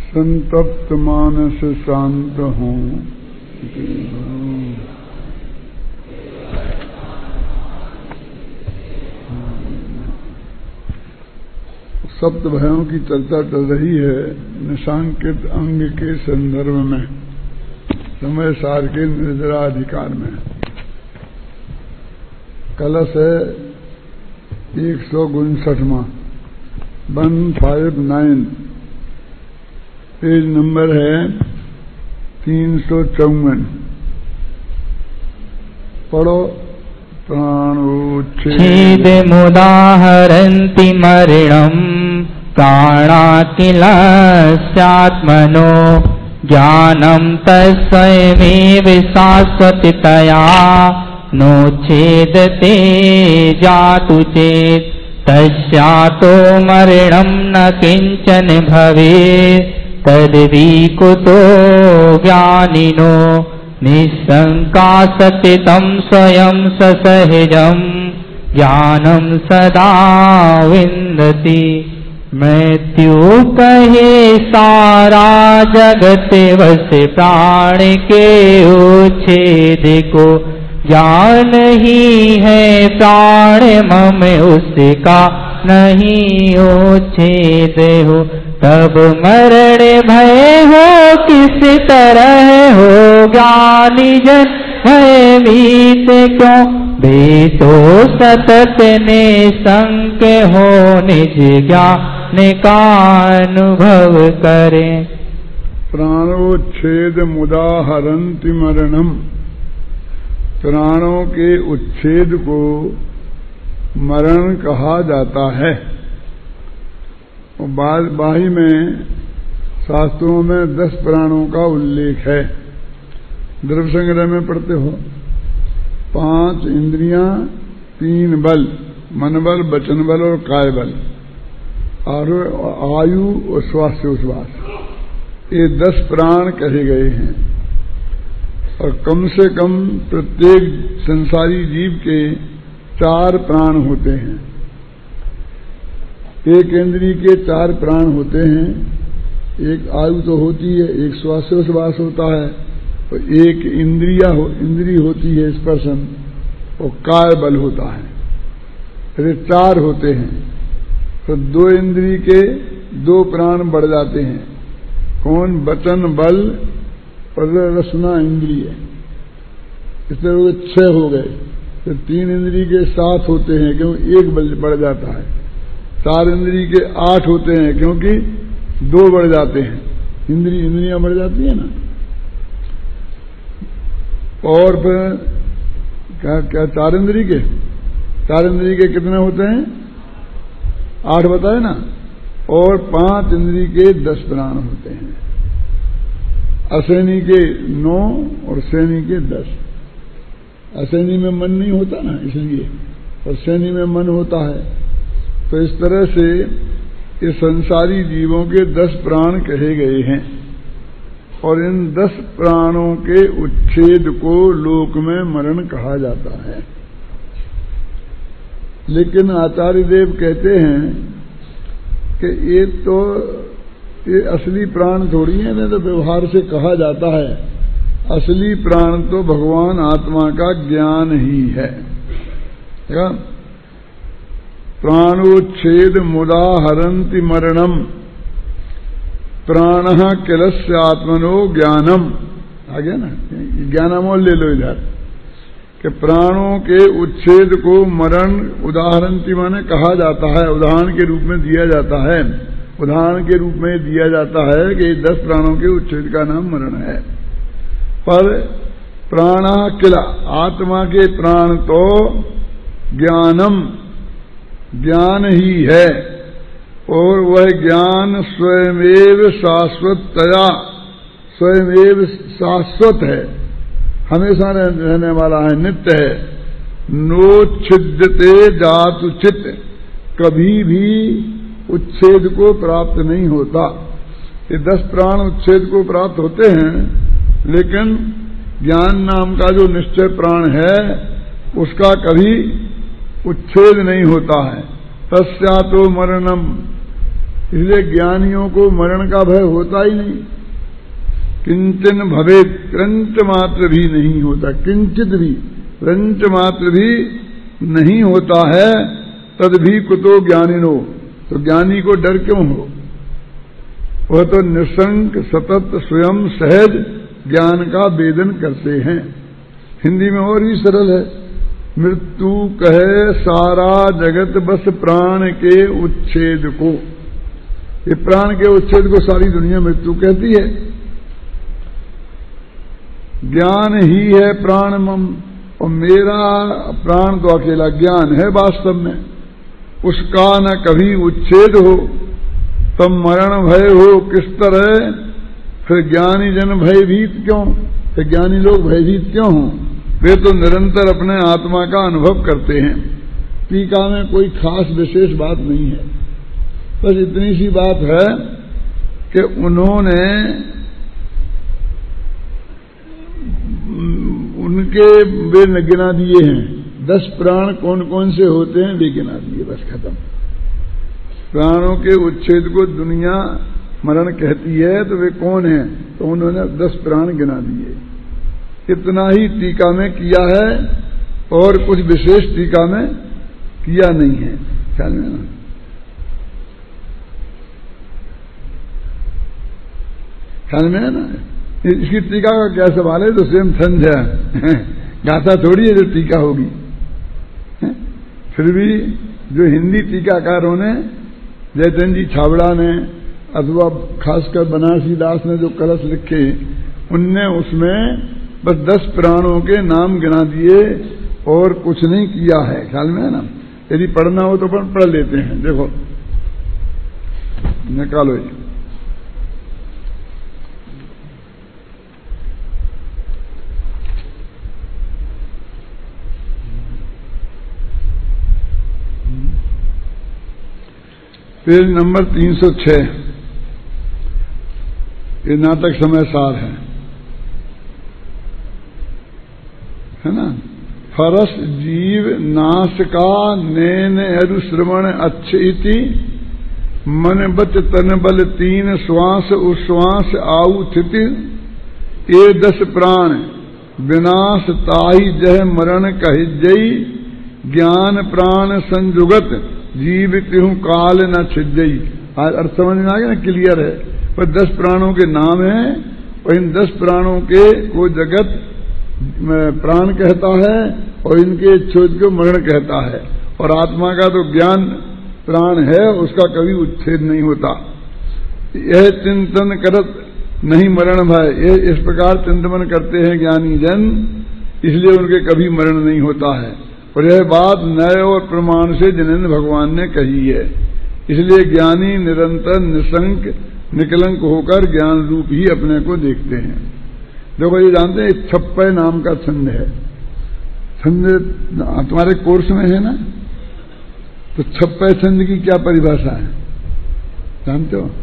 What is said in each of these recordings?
संतप्त मानस शांत हूँ। सप्त भयों की चर्चा चल रही है निशांकित अंग के संदर्भ में, समय सार के निर्जराधिकार में। कलश है 159वां, 159, पेज नंबर है 354। पढ़ो। प्राणोच्छेद मुदाहरन्ति मरणम् प्राणाखिलस्यात्मनो ज्ञानं तस्मैव शाश्वततया नोच्छेदते जातु चेत् तस्यातो मरणं न किञ्चन भवेत् तद्विकुतो ज्ञानिनो निःशङ्का सतितं स्वयं ससहजं ज्ञानं सदा विन्दति। मृत्यु कहे सारा जगत वस प्राण के उच्छेद को ज्ञान ही है प्राण मम उसका नहीं उच्छेद हो। तब मरण भय हो किस तरह हो ज्ञानी जन भय भीत क्यों बेतो सतत निसंक हो निज ज्ञान का अनुभव करे। प्राणोच्छेद मुदाहरन्ति मरणम, प्राणों के उच्छेद को मरण कहा जाता है। और बाही में शास्त्रों में 10 प्राणों का उल्लेख है। द्रव्य संग्रह में पढ़ते हो 5 इंद्रियां, 3 बल, मन बल, वचन बल और काय बल, और आयु और श्वासोच्छ्वास, ये 10 प्राण कहे गए हैं। और कम से कम प्रत्येक संसारी जीव के 4 प्राण होते हैं। एक इंद्रिय के 4 प्राण होते हैं। एक आयु तो होती है, एक श्वासोच्छ्वास होता है, और एक इंद्रिय होती है स्पर्शन, और काय बल होता है। ये 4 होते हैं। तो 2 इंद्रिय के 2 प्राण बढ़ जाते हैं। कौन? वचन बल और रसना इंद्रिय। इस तरह 6 हो गए। तो 3 इंद्रिय के 7 होते हैं क्योंकि एक बल बढ़ जाता है। 4 इंद्रिय के 8 होते हैं क्योंकि 2 बढ़ जाते हैं। इंद्रियां बढ़ जाती है ना। और फिर क्या 4 इंद्रिय के कितने होते हैं? 8 बताए ना। और 5 इंद्रिय के 10 प्राण होते हैं। असैनी के 9 और सैनी के 10। असैनी में मन नहीं होता ना, इसलिए, और सैनी में मन होता है। तो इस तरह से ये संसारी जीवों के 10 प्राण कहे गए हैं। और इन 10 प्राणों के उच्छेद को लोक में मरण कहा जाता है। लेकिन आचार्य देव कहते हैं कि ये असली प्राण थोड़ी है, ना तो व्यवहार से कहा जाता है। असली प्राण तो भगवान आत्मा का ज्ञान ही है। क्या? प्राणोच्छेद मुदाहरन्ति मरणम प्राणः किलस्य आत्मनो ज्ञानम। आ गया ना, ज्ञानामोल ले लो इधर कि प्राणों के उच्छेद को मरण उदाहरन्ति माने कहा जाता है, उदाहरण के रूप में दिया जाता है। उदाहरण के रूप में दिया जाता है कि 10 प्राणों के उच्छेद का नाम मरण है। पर प्राणः किला, आत्मा के प्राण तो ज्ञानम, ज्ञान ही है। और वह ज्ञान स्वयमेव शाश्वततया, स्वयमेव शाश्वत है, हमेशा रहने वाला है, नित्य है। नोच्छिद्यते जातु चित्त, कभी भी उच्छेद को प्राप्त नहीं होता। ये 10 प्राण उच्छेद को प्राप्त होते हैं, लेकिन ज्ञान नाम का जो निश्चय प्राण है उसका कभी उच्छेद नहीं होता है। तस्यातो मरणम, इसलिए ज्ञानियों को मरण का भय होता ही नहीं। किंचन भवेत्, क्रंच मात्र भी नहीं होता, किंचित भी, क्रंच मात्र भी नहीं होता है। तद भी कुतो ज्ञानिनो, तो ज्ञानी को डर क्यों हो? वह तो निसंक सतत स्वयं सहज ज्ञान का वेदन करते हैं। हिंदी में और भी सरल है, मृत्यु कहे सारा जगत बस प्राण के उच्छेद को। ये प्राण के उच्छेद को सारी दुनिया मृत्यु कहती है। ज्ञान ही है प्राण मम, और मेरा प्राण तो अकेला ज्ञान है वास्तव में, उसका न कभी उच्छेद हो, तब मरण भय हो किस तरह? फिर ज्ञानी जन भयभीत क्यों? फिर ज्ञानी लोग भयभीत क्यों हों? वे तो निरंतर अपने आत्मा का अनुभव करते हैं। टीका में कोई खास विशेष बात नहीं है, बस इतनी सी बात है कि उन्होंने उनके वे गिना दिए हैं, 10 प्राण कौन कौन से होते हैं वे गिना दिए, बस खत्म। प्राणों के उच्छेद को दुनिया मरण कहती है, तो वे कौन है? तो उन्होंने 10 प्राण गिना दिए। इतना ही टीका में किया है, और कुछ विशेष टीका में किया नहीं है, ख्याल में ना? ख्याल में है ना? इसकी टीका का क्या सवाल है? तो स्वयं संध्या गाथा थोड़ी है जो टीका होगी। फिर भी जो हिंदी टीकाकारों ने, जयचंद जी छाबड़ा ने, अथवा खासकर बनारसी दास ने जो कलश लिखे, उनने उसमें बस 10 प्राणों के नाम गिना दिए और कुछ नहीं किया है। ख्याल में है ना? यदि पढ़ना हो तो पढ़ लेते हैं। देखो निकालो ये, पेज नंबर 306, ये नाटक समय सार है ना? फरस जीव नाश का नैन अरु श्रवण अच्छी मन बच तन बल 3 श्वास उश्वास आऊ थिति ये 10 प्राण विनाश ताही जह मरण कहिजई ज्ञान प्राण संजुगत जीवित हूं काल न छिजई। अर्थ समझ में आ गया ना? क्लियर है। पर 10 प्राणों के नाम हैं, और इन 10 प्राणों के को जगत प्राण कहता है, और इनके छोद को मरण कहता है। और आत्मा का तो ज्ञान प्राण है, उसका कभी उच्छेद नहीं होता। यह चिंतन करत नहीं मरण भय, ये इस प्रकार चिंतन करते हैं ज्ञानी जन, इसलिए उनके कभी मरण नहीं होता है। और यह बात नए और प्रमाण से जिनेन्द्र भगवान ने कही है। इसलिए ज्ञानी निरंतर निसंक निकलंक होकर ज्ञान रूप ही अपने को देखते हैं। देखो ये जानते हैं, छप्पे नाम का छंद है। छंद तुम्हारे कोर्स में है ना? तो छप्पे छंद की क्या परिभाषा है जानते हो?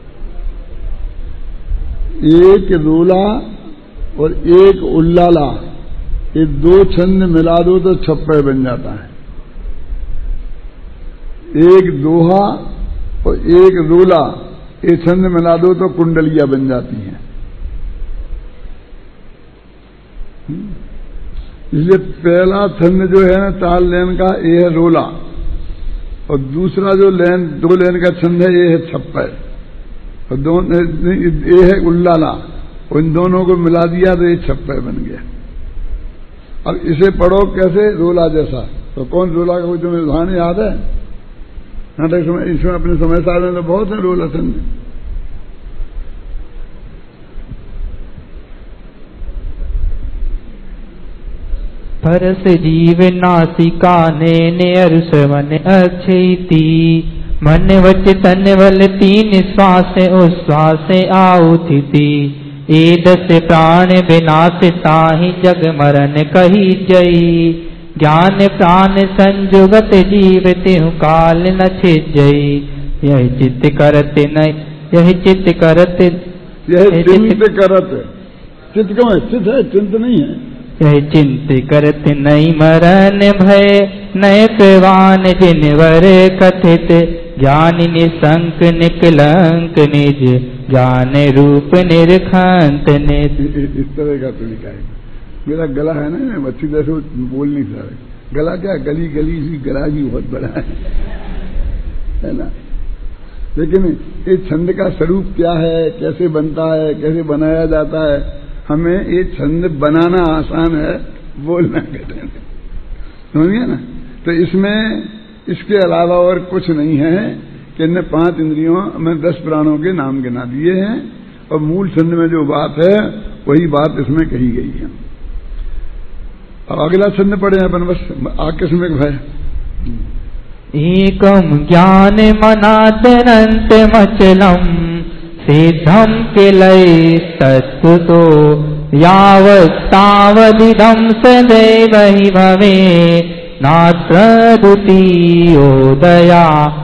एक रोला और एक उल्लाला, ये 2 छंद मिला दो तो छप्पे बन जाता है। एक दोहा और एक रोला, ये छंद मिला दो तो कुंडलियां बन जाती हैं। इसलिए पहला छंद जो है ना 4 लेन का, ये है रोला, और दूसरा जो 2 लेन का छंद है ये है छप्पे, और दोनों ये है उल्लाला, और इन दोनों को मिला दिया तो ये छप्पे बन गया। अब इसे पढ़ो कैसे? रोला जैसा। तो कौन रोला का कोई तुम्हें उदाहरण याद है? नाटक समय इसमें अपने समय साल में तो बहुत है रोला छंद। परस जीव नासिका ने अरुसवन अच्छी मन वच तन बल 3 श्वास उश्वास आउथि ए 10 प्राण विनाश ताहि जग मरण कही जई ज्ञान प्राण संजुगत जीवित हूँ काल न छिजई यह चित्त करत नहीं यह चित्त करत चित्त क्यों है? चित्त है, चिंत नहीं है। यह चिंत करत नहीं मरण भय नयकवान जिनवर कथित, ज्ञानी निसंक निकलंक निज, ज्ञान रूप निरखंत निज। इस तरह का तरीका है। मेरा गला है ना, मैं अच्छी तरह से बोल नहीं सकता। गला क्या, गली गली सी गला भी बहुत बड़ा है ना। लेकिन ये छंद का स्वरूप क्या है, कैसे बनता है, कैसे बनाया जाता है, हमें ये छंद बनाना आसान है, बोलना कठिन है, समझिए ना। तो इसमें इसके अलावा और कुछ नहीं है कि इनने 5 इंद्रियों में 10 प्राणों के नाम गिना दिए हैं, और मूल छंद में जो बात है वही बात इसमें कही गई है। अब अगला छंद पढ़े अपन, बस आकस्मिक भय। एकम ज्ञान मनादनंत मचलम, सिद्धम किलय तत्व तो, यावत् तावदिदं सदैव हि भवे, नात्र द्वितीयोदया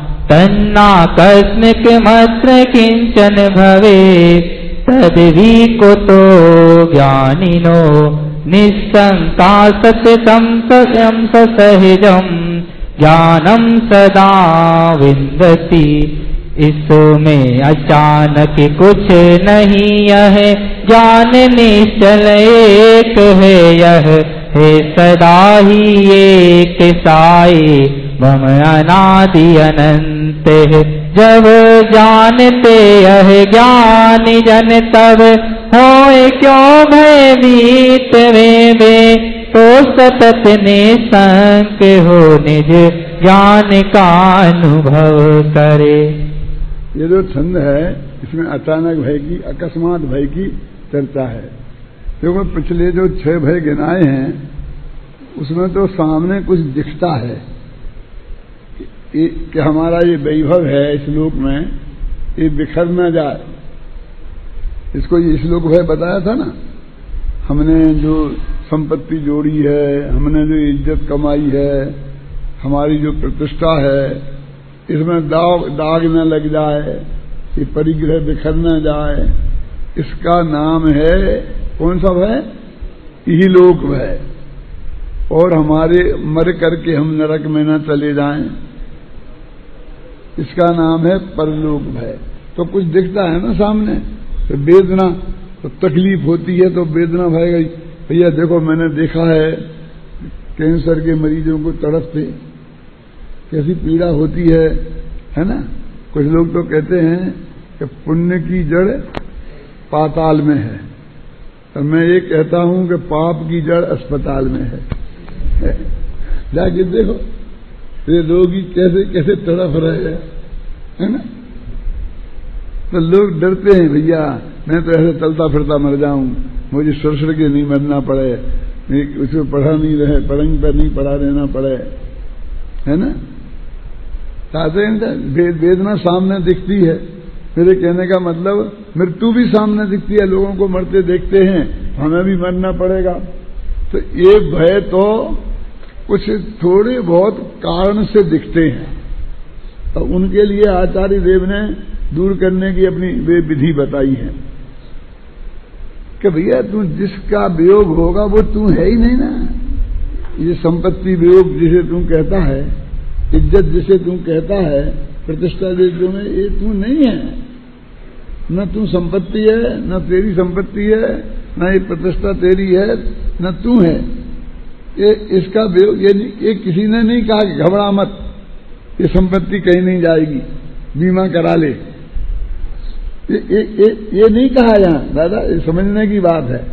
तन्नाकस्मिकमत्र किंचन भवे, तद्विकुतो ज्ञानिनो निःशंका सततं स्वयं ससहजं, ज्ञानम सदा विन्दति, इसमें अचानक कुछ नहीं यह, ज्ञान निश्चल एक है यह, है सदा ही एक साई, मम अनादि अनंत है। जब जानते यह ज्ञान जन, तब होए क्यों भयभीत वे, तो सतत निसंक हो निज, ज्ञान का अनुभव करे। ये जो छंद है इसमें अचानक भय की, अकस्मात भय की चर्चा है। क्योंकि पिछले जो 6 भय गिनाए हैं उसमें तो सामने कुछ दिखता है कि हमारा ये वैभव है इस लोक में, ये बिखर न जाए। इसको ये श्लोक भय बताया था ना, हमने जो संपत्ति जोड़ी है, हमने जो इज्जत कमाई है, हमारी जो प्रतिष्ठा है, इसमें दाग न लग जाए, ये परिग्रह बिखर न जाए, इसका नाम है कौन सा भय? इहलोक भय। और हमारे मर करके हम नरक में न चले जाएं, इसका नाम है परलोक भय। तो कुछ दिखता है ना सामने, तो वेदना, तो तकलीफ होती है तो वेदना भय गई। भैया देखो मैंने देखा है कैंसर के मरीजों को तड़पते, कैसी पीड़ा होती है ना। कुछ लोग तो कहते हैं कि पुण्य की जड़ पाताल में है, और मैं ये कहता हूं कि पाप की जड़ अस्पताल में है। जाके देखो ये रोगी कैसे कैसे तड़प रहे हैं, है ना। तो लोग डरते हैं, भैया मैं तो ऐसे चलता फिरता मर जाऊं, मुझे सुरसुर के नहीं मरना पड़े, उसमें पढ़ंग पर नहीं पड़ा रहना पड़े, है ना। वेदना सामने दिखती है। मेरे कहने का मतलब मृत्यु भी सामने दिखती है, लोगों को मरते देखते हैं, हमें भी मरना पड़ेगा। तो ये भय तो कुछ थोड़े बहुत कारण से दिखते हैं, तो उनके लिए आचार्य देव ने दूर करने की अपनी वे विधि बताई है कि भैया तू जिसका वियोग होगा वो तू है ही नहीं ना। ये संपत्ति वियोग जिसे तू कहता है, इज्जत जिसे तू कहता है, प्रतिष्ठा जिसे में, ये तू नहीं है। न तू संपत्ति है, न तेरी संपत्ति है, न ये प्रतिष्ठा तेरी है, न तू है। ये इसका वियोग, ये किसी ने नहीं कहा कि घबरा मत, ये संपत्ति कहीं नहीं जाएगी, बीमा करा ले, ये नहीं कहा यहां दादा। ये समझने की बात है।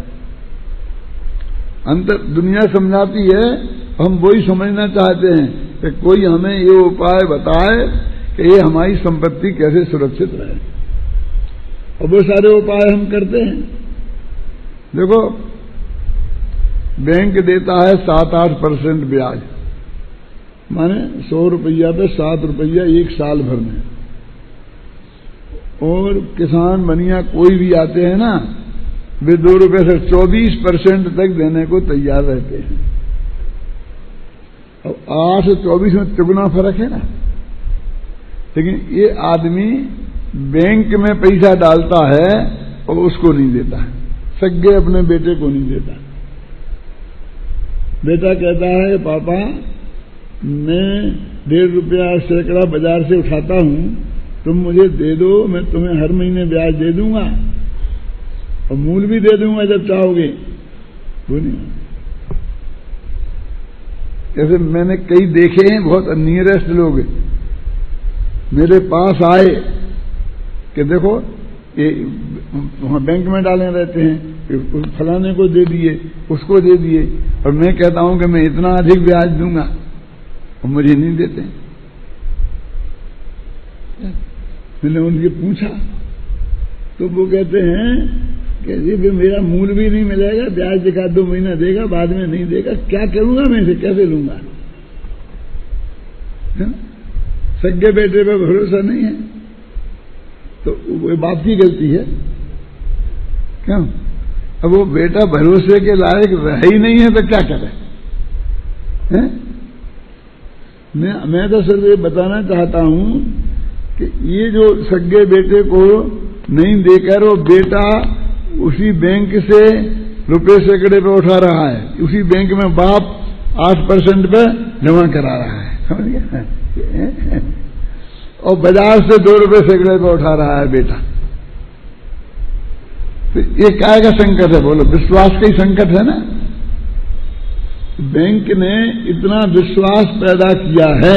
अंतर दुनिया समझाती है, हम वही समझना चाहते हैं कि कोई हमें ये उपाय बताए कि ये हमारी संपत्ति कैसे सुरक्षित रहे, और वो सारे उपाय हम करते हैं। देखो बैंक देता है 7-8% ब्याज, माने 100 रुपया पे 7 रुपया 1 साल भर में। और किसान बनिया कोई भी आते हैं ना, वे 2 रुपये से 24% तक देने को तैयार रहते हैं। अब 8 से 24 में तिगुना फर्क है ना। लेकिन ये आदमी बैंक में पैसा डालता है और उसको नहीं देता है, सगे अपने बेटे को नहीं देता। बेटा कहता है पापा मैं 1.5 रुपया सैकड़ा बाजार से उठाता हूं, तुम मुझे दे दो, मैं तुम्हें हर महीने ब्याज दे दूंगा और मूल भी दे दूंगा जब चाहोगे। वो नहीं। जैसे मैंने कई देखे हैं, बहुत नियरेस्ट लोग मेरे पास आए कि देखो ये वहां बैंक में डाले रहते हैं, फलाने को दे दिए, उसको दे दिए, और मैं कहता हूं कि मैं इतना अधिक ब्याज दूंगा और मुझे नहीं देते। मैंने उनसे पूछा तो वो कहते हैं कि जी मेरा मूल भी नहीं मिलेगा, ब्याज दिखा 2 महीना देगा, बाद में नहीं देगा, क्या करूंगा मैं इसे, कैसे लूंगा? सगे बेटे पे भरोसा नहीं है तो वो बाप की गलती है। क्यों? अब वो बेटा भरोसे के लायक रह ही नहीं है तो क्या करे? मैं तो सिर्फ ये बताना चाहता हूं कि ये जो सगे बेटे को नहीं देकर वो बेटा उसी बैंक से रुपए सैकड़े पे उठा रहा है, उसी बैंक में बाप 8% पे जमा करा रहा है, समझ गया? और बाजार से 2 रुपए सैकड़े पे उठा रहा है बेटा। तो ये काय का संकट है? बोलो, विश्वास का ही संकट है ना। बैंक ने इतना विश्वास पैदा किया है,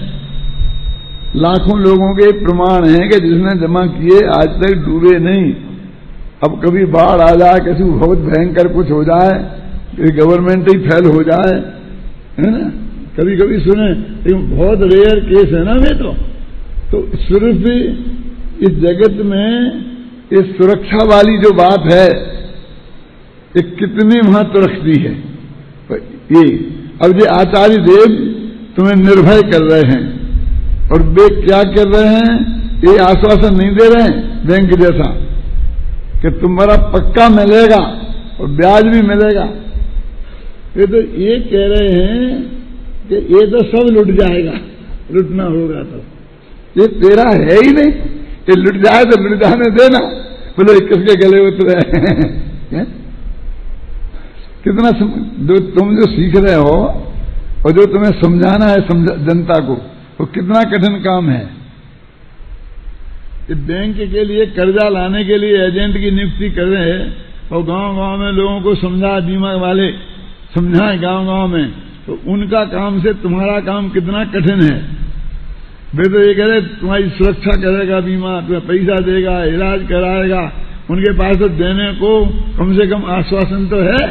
लाखों लोगों के प्रमाण हैं कि जिसने जमा किए आज तक डूबे नहीं। अब कभी बाढ़ आ जाए, किसी बहुत भयंकर कुछ हो जाए, गवर्नमेंट ही फेल हो जाए, है ना, कभी कभी सुने, लेकिन बहुत रेयर केस है ना। में तो सिर्फ इस जगत में इस सुरक्षा वाली जो बात है ये कितनी महत्व रखती है। ये अब ये आचार्य देव तुम्हें निर्भय कर रहे हैं, और वे क्या कर रहे हैं? ये आश्वासन नहीं दे रहे हैं बैंक जैसा कि तुम्हारा पक्का मिलेगा और ब्याज भी मिलेगा। ये तो ये कह रहे हैं कि ये तो सब लुट जाएगा, लुटना होगा तो ये तेरा है ही नहीं, ये लुट जाए तो लुट जाने देना। बोलो किसके गले उतरे? कितना जो तुम जो सीख रहे हो और जो तुम्हें समझाना है जनता को, वो कितना कठिन काम है। बैंक के लिए कर्जा लाने के लिए एजेंट की नियुक्ति कर रहे हैं और गांव-गांव में लोगों को समझा, बीमा वाले समझाएं गांव-गांव में, तो उनका काम से तुम्हारा काम कितना कठिन है। वे तो ये कह रहे तुम्हारी सुरक्षा करेगा बीमा, तुम्हें पैसा देगा, इलाज कराएगा, उनके पास तो देने को कम से कम आश्वासन तो है।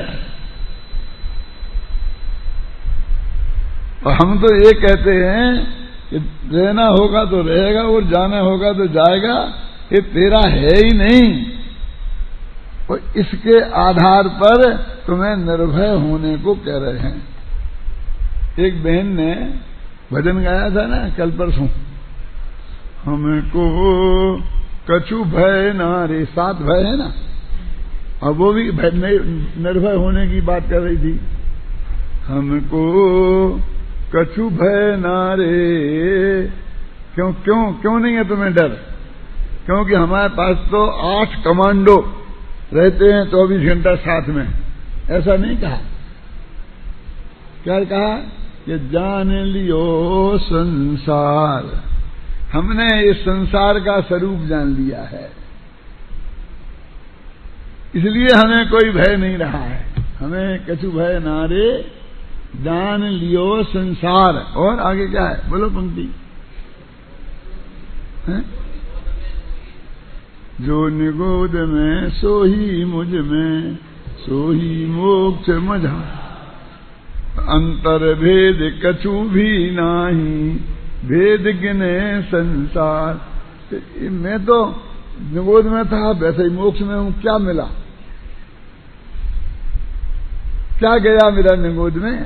और हम तो ये कहते हैं कि रहना होगा तो रहेगा और जाना होगा तो जाएगा, ये तेरा है ही नहीं। और इसके आधार पर तुम्हें निर्भय होने को कह रहे हैं। एक बहन ने भजन गाया था ना कल परसों, हमको कछु भय नारे, 7 भय है ना, और वो भी निर्भय होने की बात कर रही थी। हमको कछु भय नारे, क्यों क्यों क्यों नहीं है तुम्हें डर? क्योंकि हमारे पास तो 8 कमांडो रहते हैं 24 घंटा साथ में। ऐसा नहीं कहा, क्या कहा कि जान लियो संसार, हमने इस संसार का स्वरूप जान लिया है, इसलिए हमें कोई भय नहीं रहा है। हमें कछु भय नारे, जान लियो संसार। और आगे क्या है? बोलो पंक्ति है? जो निगोद में सो ही मुझ में, सो ही मोक्ष मझा, अंतर भेद कछु भी नाही, भेद गिने संसार। मैं तो निगोद में था, वैसे ही मोक्ष में हूं, क्या मिला? क्या गया मेरा निगोद में?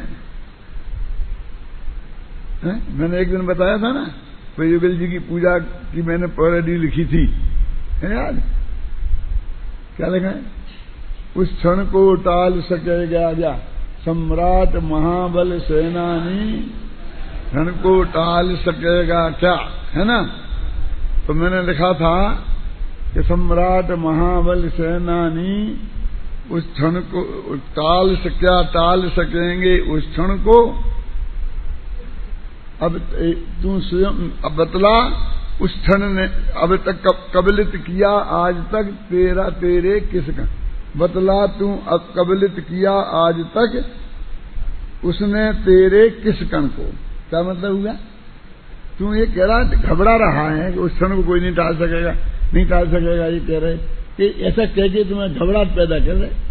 मैंने एक दिन बताया था ना, तो युगल जी की पूजा की मैंने पैरोडी लिखी थी, है याद? क्या लिखा है? उस क्षण को टाल सकेगा क्या सम्राट महाबल सेनानी, क्षण को टाल सकेगा क्या, है ना? तो मैंने लिखा था कि सम्राट महाबल सेनानी उस क्षण को टाल सकेंगे उस क्षण को अब तू स्वयं अब बतला, उस क्षण ने अब तक कबलित किया आज तक तेरे किसका, बतला तू अब कबलित किया आज तक उसने तेरे किस कण को। क्या मतलब हुआ? तू ये कह रहा घबरा रहा है कि उस क्षण को कोई नहीं टाल सकेगा, नहीं टाल सकेगा, ये कह रहे कि ऐसा कह के तुम्हें घबराहट पैदा कर रहे।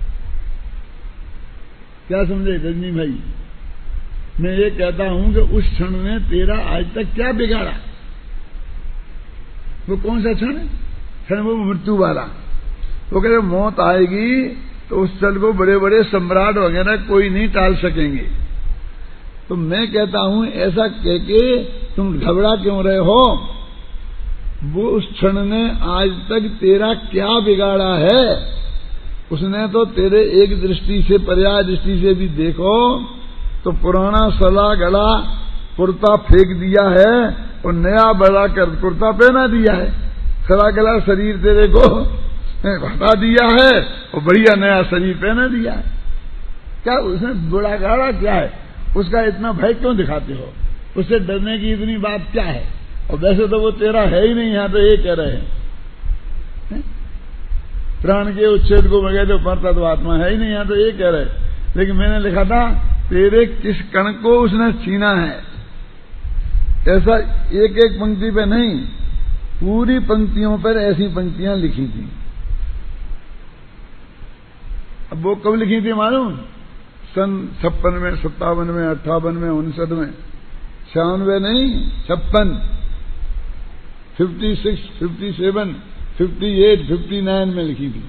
क्या समझे रजनी भाई? मैं ये कहता हूं कि उस क्षण ने तेरा आज तक क्या बिगाड़ा? वो कौन सा क्षण? क्षण वो मृत्यु वाला। वो कह रहे मौत आएगी तो उस क्षण को बड़े बड़े सम्राट वगैरह कोई नहीं टाल सकेंगे। तो मैं कहता हूं ऐसा कह के तुम घबरा क्यों रहे हो? वो उस क्षण ने आज तक तेरा क्या बिगाड़ा है? उसने तो तेरे एक दृष्टि से पर्याय दृष्टि से भी देखो तो पुराना सला गला कुर्ता फेंक दिया है और नया बड़ा कर कुर्ता पहना दिया है। सला गला शरीर तेरे को हटा दिया है और बढ़िया नया शरीर पहना दिया है। क्या उसने बुरा गाड़ा क्या है? उसका इतना भय क्यों दिखाते हो? उससे डरने की इतनी बात क्या है? और वैसे तो वो तेरा है ही नहीं, यहां तो ये कह रहे हैं प्राण के उच्छेद को बगैर तो मरता तो आत्मा है ही नहीं, यहां तो ये कह रहे। लेकिन मैंने लिखा था तेरे किस कण को उसने छीना है। ऐसा एक एक पंक्ति पे नहीं, पूरी पंक्तियों पर ऐसी पंक्तियां लिखी थी। अब वो कब लिखी थी मालूम? सन 56 में, 57 में, 58 में, 59 में, 96 नहीं, 56, 56, 57, 58, 59 में लिखी थी।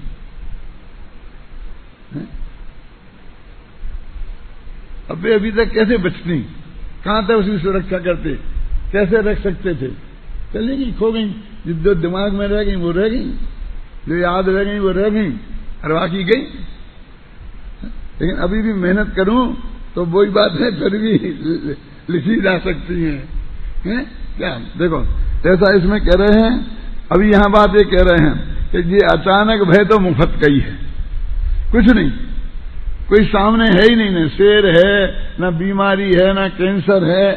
अभी तक कैसे बचती? कहां तक उसकी सुरक्षा करते? कैसे रख सकते थे? चली गई, खो गई। जो दिमाग में रह गई वो रह गई, जो याद रह गई वो रह गई, और बाकी गई। लेकिन अभी भी मेहनत करूं तो वही बात है, फिर भी लिखी जा सकती है। क्या देखो जैसा इसमें कह रहे हैं, अभी यहां बात ये कह रहे हैं कि ये अचानक भय तो मुफ्त का ही है, कुछ नहीं, कोई सामने है ही नहीं, न शेर है, न बीमारी है, न कैंसर है।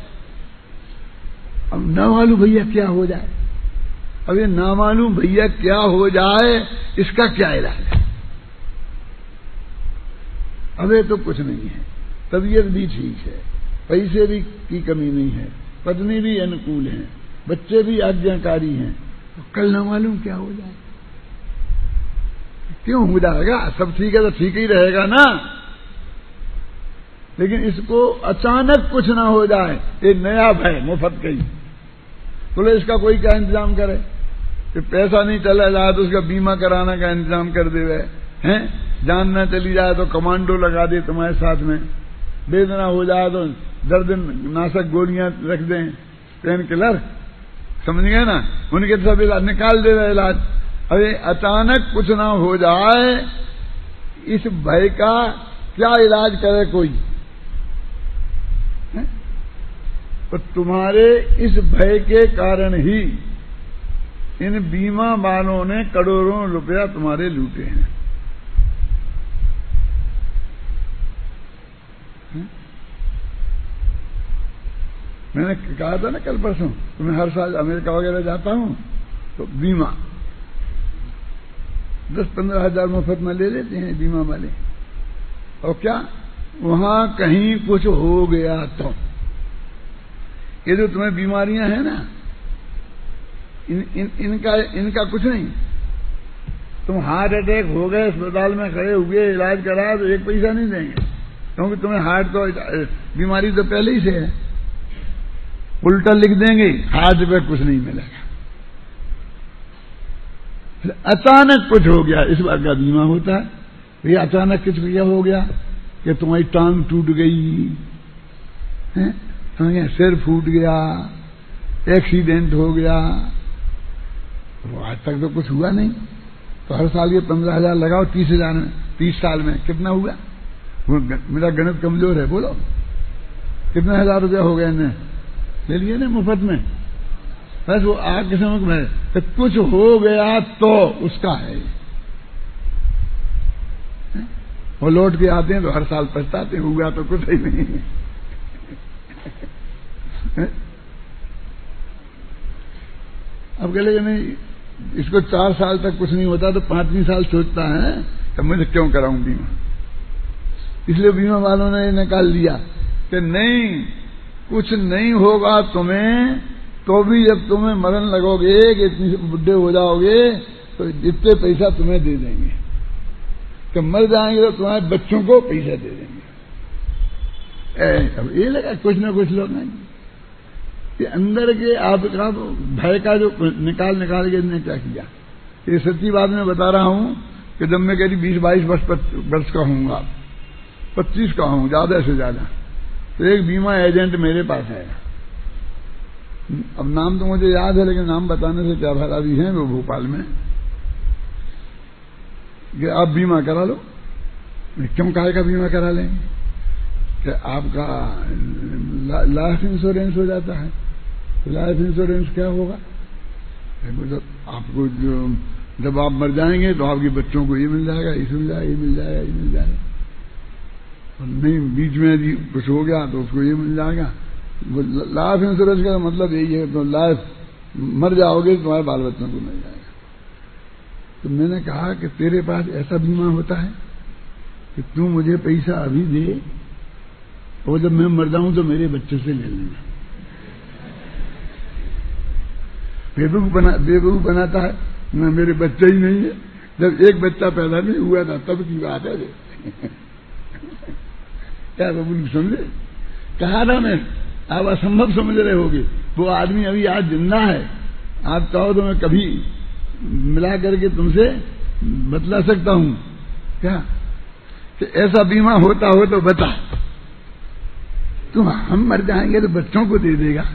अब न मालूम भैया क्या हो जाए। अब ये ना मालूम भैया क्या हो जाए, इसका क्या इलाज है? अबे तो कुछ नहीं है, तबीयत भी ठीक है, पैसे भी की कमी नहीं है, पत्नी भी अनुकूल है, बच्चे भी आज्ञाकारी हैं, तो कल ना मालूम क्या हो जाए। क्यों हो जाएगा? सब ठीक है तो ठीक ही रहेगा ना। लेकिन इसको अचानक कुछ ना हो जाए, ये नया भय मुफ्त का ही। बोले इसका कोई क्या इंतजाम करे? कि पैसा नहीं चला जाए तो उसका बीमा कराना का इंतजाम कर दे हैं, जान न चली जाए तो कमांडो लगा दे तुम्हारे साथ में, वेदना हो जाए तो दर्द नाशक गोलियां रख दें, पेन किलर, समझ गए ना, उनके सब इलाज निकाल दे रहे इलाज। अरे अचानक कुछ ना हो जाए, इस भय का क्या इलाज करे कोई? तो तुम्हारे इस भय के कारण ही इन बीमा वालों ने करोड़ों रुपया तुम्हारे लूटे हैं। मैंने कहा था ना कल परसों, तो मैं हर साल अमेरिका वगैरह जाता हूं तो बीमा 10-15 हजार मुफ्त में ले लेते हैं बीमा वाले। और क्या वहां कहीं कुछ हो गया तो ये जो तुम्हें बीमारियां हैं ना, इनका कुछ नहीं। तुम हार्ट अटैक हो गए, अस्पताल में खड़े हुए, इलाज कराया तो एक पैसा नहीं देंगे, क्योंकि तुम्हें हार्ट तो बीमारी तो पहले ही से है। उल्टा लिख देंगे, हार्ट पे कुछ नहीं मिलेगा। अचानक कुछ हो गया, इस बात का बीमा होता है। ये अचानक कुछ क्या हो गया कि तुम्हारी टांग टूट गई है, तुम्हारे सिर फूट गया, एक्सीडेंट हो गया, तो आज तक तो कुछ हुआ नहीं। तो हर साल ये 15,000 लगाओ 30,000 में, 30 साल में कितना हुआ? मेरा गणित कमजोर है, बोलो कितने हजार रुपया हो गए? इन्हें ले लिए ना मुफ्त में। बस वो आग समझ में तो कुछ हो गया तो उसका है। वो लौट के आते हैं तो हर साल पछताते, हुआ तो कुछ ही नहीं। अब कह लेगा नहीं, इसको 4 साल तक कुछ नहीं होता तो 5वें साल सोचता है कि मुझे क्यों कराऊं बीमा। इसलिए बीमा वालों ने निकाल लिया कि नहीं, कुछ नहीं होगा तुम्हें, तो भी जब तुम्हें मरण लगोगे कि इतनी बुढ़े हो जाओगे तो जितने पैसा तुम्हें दे देंगे, कि मर जाएंगे तो तुम्हारे बच्चों को पैसा दे देंगे। अब ये लगा कुछ ना कुछ लोग नहीं, ये अंदर के आपका भय का जो निकाल के इन्होंने क्या किया। ये सच्ची बात मैं बता रहा हूं कि जब मैं करीब 20-22 वर्ष का होऊंगा, 25 का हूं ज्यादा से ज्यादा, तो एक बीमा एजेंट मेरे पास है। अब नाम तो मुझे याद है लेकिन नाम बताने से क्या भला भी है, वो भोपाल में, कि आप बीमा करा लो। क्यों काहे का बीमा करा लेंगे कि आपका लाइफ इंश्योरेंस हो जाता है। तो लाइफ इंश्योरेंस क्या होगा, आपको जब आप मर जाएंगे तो आपके बच्चों को ये मिल जाएगा, ये मिल जाएगा, ये मिल जाएगा, ये मिल जाएगा, और नहीं बीच में यदि कुछ हो गया तो उसको ये मिल जाएगा। लाइफ इंश्योरेंस का मतलब यही है, तो लाइफ मर जाओगे तो तुम्हारे बाल बच्चों को मिल जाएगा। तो मैंने कहा कि तेरे पास ऐसा बीमा होता है कि तू मुझे पैसा अभी दे और जब मैं मर जाऊं तो मेरे बच्चे से ले लेना। बेवकूफ बनाता है ना, मेरे बच्चे ही नहीं है। जब एक बच्चा पैदा नहीं हुआ था तब की बात है। क्या बबूल समझे, कहा था मैं, आप असंभव समझ रहे होगे। वो आदमी अभी आज जिंदा है, आप कहो तो मैं कभी मिला करके तुमसे बतला सकता हूं क्या कि ऐसा बीमा होता हो तो बता। तुम हम मर जाएंगे तो बच्चों को दे देगा।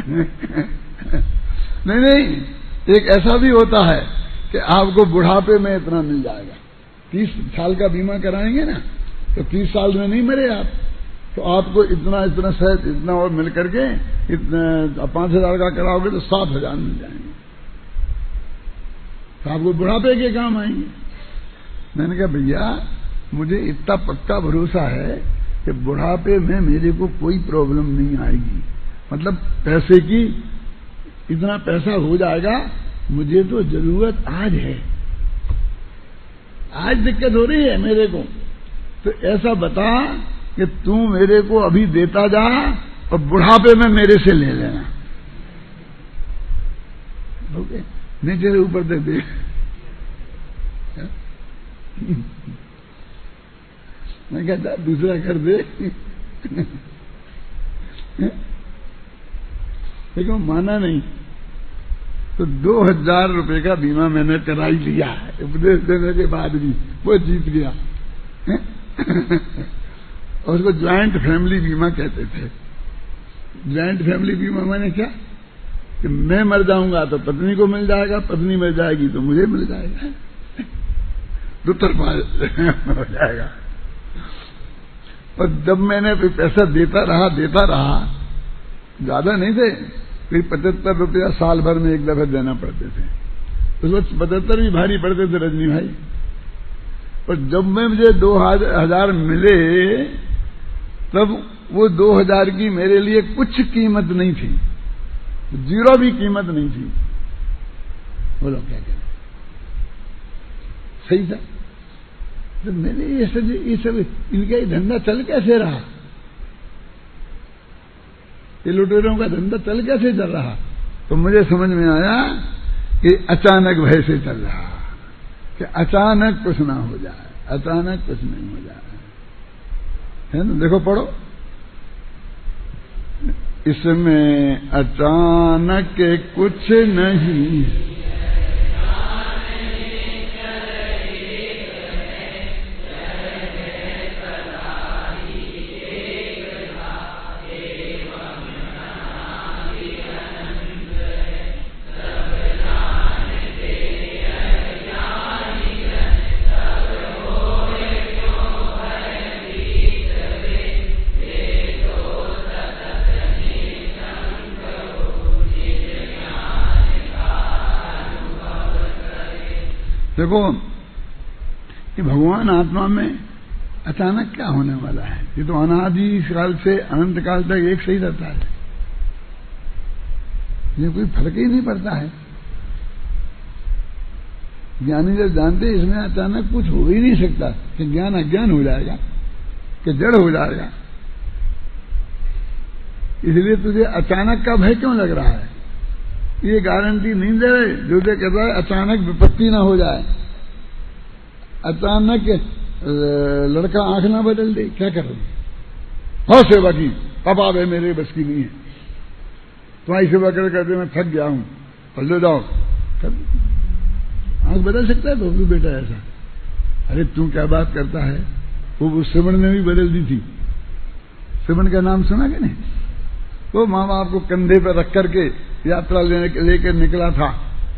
नहीं, एक ऐसा भी होता है कि आपको बुढ़ापे में इतना मिल जाएगा। 30 साल का बीमा कराएंगे ना तो 30 साल में नहीं मरे आप, तो आपको इतना शायद इतना और मिल करके इतना 5,000 का कराओगे तो 7,000 मिल जाएंगे, तो आपको बुढ़ापे के काम आएंगे। मैंने कहा भैया मुझे इतना पक्का भरोसा है कि बुढ़ापे में मेरे को कोई प्रॉब्लम नहीं आएगी, मतलब पैसे की इतना पैसा हो जाएगा, मुझे तो जरूरत आज है, आज दिक्कत हो रही है मेरे को, तो ऐसा बता कि तू मेरे को अभी देता जा और बुढ़ापे में मेरे से ले लेना। ओके, नहीं तेरे ऊपर तक दे। मैं कहता दूसरा कर दे, लेकिन माना नहीं। तो 2,000 रुपए का बीमा मैंने करा ही लिया है, उपदेश देने के बाद भी वो जीत गया। और उसको ज्वाइंट फैमिली बीमा कहते थे। ज्वाइंट फैमिली बीमा मैंने क्या कि मैं मर जाऊंगा तो पत्नी को मिल जाएगा, पत्नी मर जाएगी तो मुझे मिल जाएगा, दो तरफा हो जाएगा। और जब मैंने पैसा देता रहा, ज्यादा नहीं थे, फिर 75 रुपया साल भर में एक दफा देना पड़ते थे। उस वक्त 75 भी भारी पड़ते थे रजनी भाई। और जब में मुझे 2,000 मिले तब वो 2,000 की मेरे लिए कुछ कीमत नहीं थी, 0 भी कीमत नहीं थी। बोलो क्या करें, सही था। तो मैंने ये सब इनका ही धंधा चल कैसे रहा, ये लुटेरों का धंधा चल कैसे चल रहा, तो मुझे समझ में आया कि अचानक भय से चल रहा, कि अचानक कुछ ना हो जाए, अचानक कुछ नहीं हो जाए, है ना। देखो पढ़ो, इसमें अचानक कुछ नहीं, देखो कि भगवान आत्मा में अचानक क्या होने वाला है। ये तो अनादि काल से अनंत काल तक एक सही रहता है। ये कोई फर्क ही नहीं पड़ता है। ज्ञानी जब जानते हैं इसमें अचानक कुछ हो ही नहीं सकता कि ज्ञान अज्ञान हो जाएगा, कि जड़ हो जाएगा, इसलिए तुझे अचानक का भय क्यों लग रहा है? ये गारंटी नहीं दे रहे जो दे कहता है अचानक विपत्ति ना हो जाए, अचानक लड़का आंख ना बदल दे, क्या कर रहे हो सेवा की, पापा वे मेरे बस की नहीं है, तुम्हारी सेवा कर करते मैं थक गया हूं, और लो जाओ, आंख बदल सकता है बबलू बेटा ऐसा? अरे तू क्या बात करता है, वो श्रवण ने भी बदल दी थी। श्रवण का नाम सुना कि नहीं? वो माँ बाप को कंधे पर रख करके यात्रा लेकर निकला था,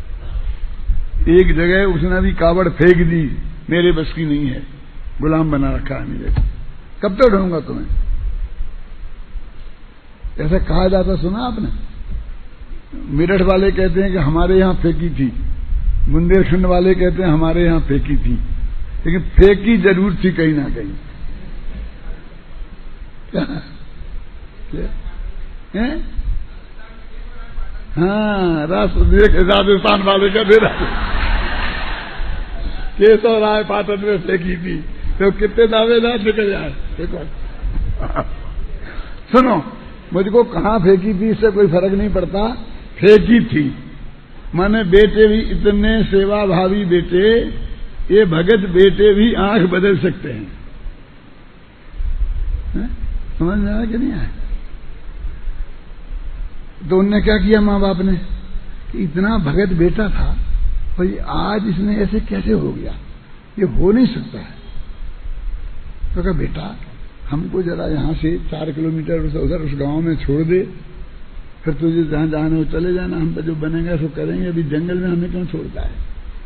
एक जगह उसने भी कावड़ फेंक दी, मेरे बस की नहीं है, गुलाम बना रखा है मेरे, कब तक ढूंढूंगा तुम्हें, ऐसा कहा जाता सुना आपने? मेरठ वाले कहते हैं कि हमारे यहां फेंकी थी, बुंदेलखंड वाले कहते हैं हमारे यहां फेंकी थी, लेकिन फेंकी जरूर थी कहीं ना कहीं। क्या है? हाँ, राजस्थान वाले का दे रहा केशव राय पाटन में फेंकी थी, तो कितने दावेदार निकल जाए। देखो सुनो, मुझको कहां फेंकी थी इससे कोई फर्क नहीं पड़ता, फेंकी थी माने बेटे भी इतने सेवा भावी बेटे, ये भगत बेटे भी आंख बदल सकते हैं, समझ में आया कि नहीं आया? तो उनने क्या किया माँ बाप ने कि इतना भगत बेटा था, भाई आज इसने ऐसे कैसे हो गया, ये हो नहीं सकता है। तो कहा बेटा हमको जरा यहां से 4 किलोमीटर उधर उस गांव में छोड़ दे, फिर तुझे जहां जाना हो चले जाना, हम तो जो बनेगा सो करेंगे, अभी जंगल में हमें क्यों छोड़ता है?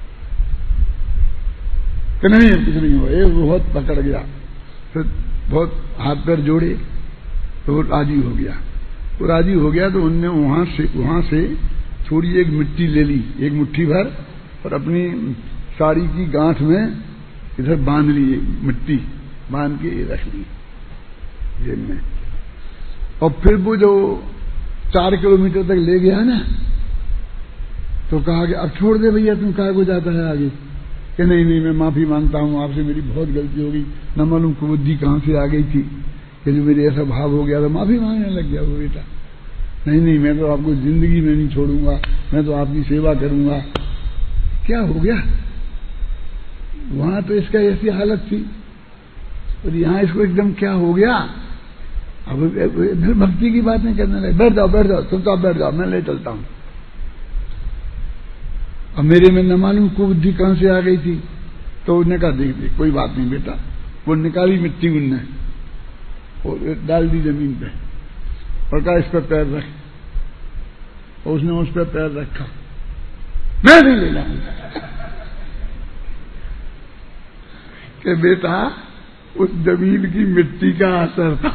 कि नहीं कुछ नहीं हुआ, ये बहुत पकड़ गया, फिर बहुत हाथ पैर जोड़े तो वो राजी हो गया। तो राजी हो गया तो उनने वहां से थोड़ी एक मिट्टी ले ली, एक मुट्ठी भर, और अपनी साड़ी की गांठ में इधर बांध ली, मिट्टी बांध के रख ली जेब में। और फिर वो जो 4 किलोमीटर तक ले गया ना, तो कहा कि अब छोड़ दे भैया, तुम काहे को जाता है आगे? कि नहीं नहीं मैं माफी मांगता हूं आपसे, मेरी बहुत गलती हो गई, न मालूम कुबुद्धि कहां से आ गई थी कि जो मेरे ऐसा भाव हो गया था, माफी मांगने लग गया वो बेटा। नहीं नहीं मैं तो आपको जिंदगी में नहीं छोड़ूंगा, मैं तो आपकी सेवा करूंगा। क्या हो गया? वहां तो इसका ऐसी हालत थी और यहां इसको एकदम क्या हो गया? अब फिर भक्ति की बात नहीं करने लगे, बैठ जाओ तुम तो आप बैठ जाओ, मैं ले चलता हूं। अब मेरे में न मालूम कुबुद्धि कहां से आ गई थी, तो उसने कहा देख कोई बात नहीं बेटा, वो निकाली मिट्टी उनने और डाल दी जमीन पे और कहा इस पर पैर रख, और उसने उस पर पैर रखा, मैं नहीं ले जाऊंगा। कि बेटा उस जमीन की मिट्टी का असर था,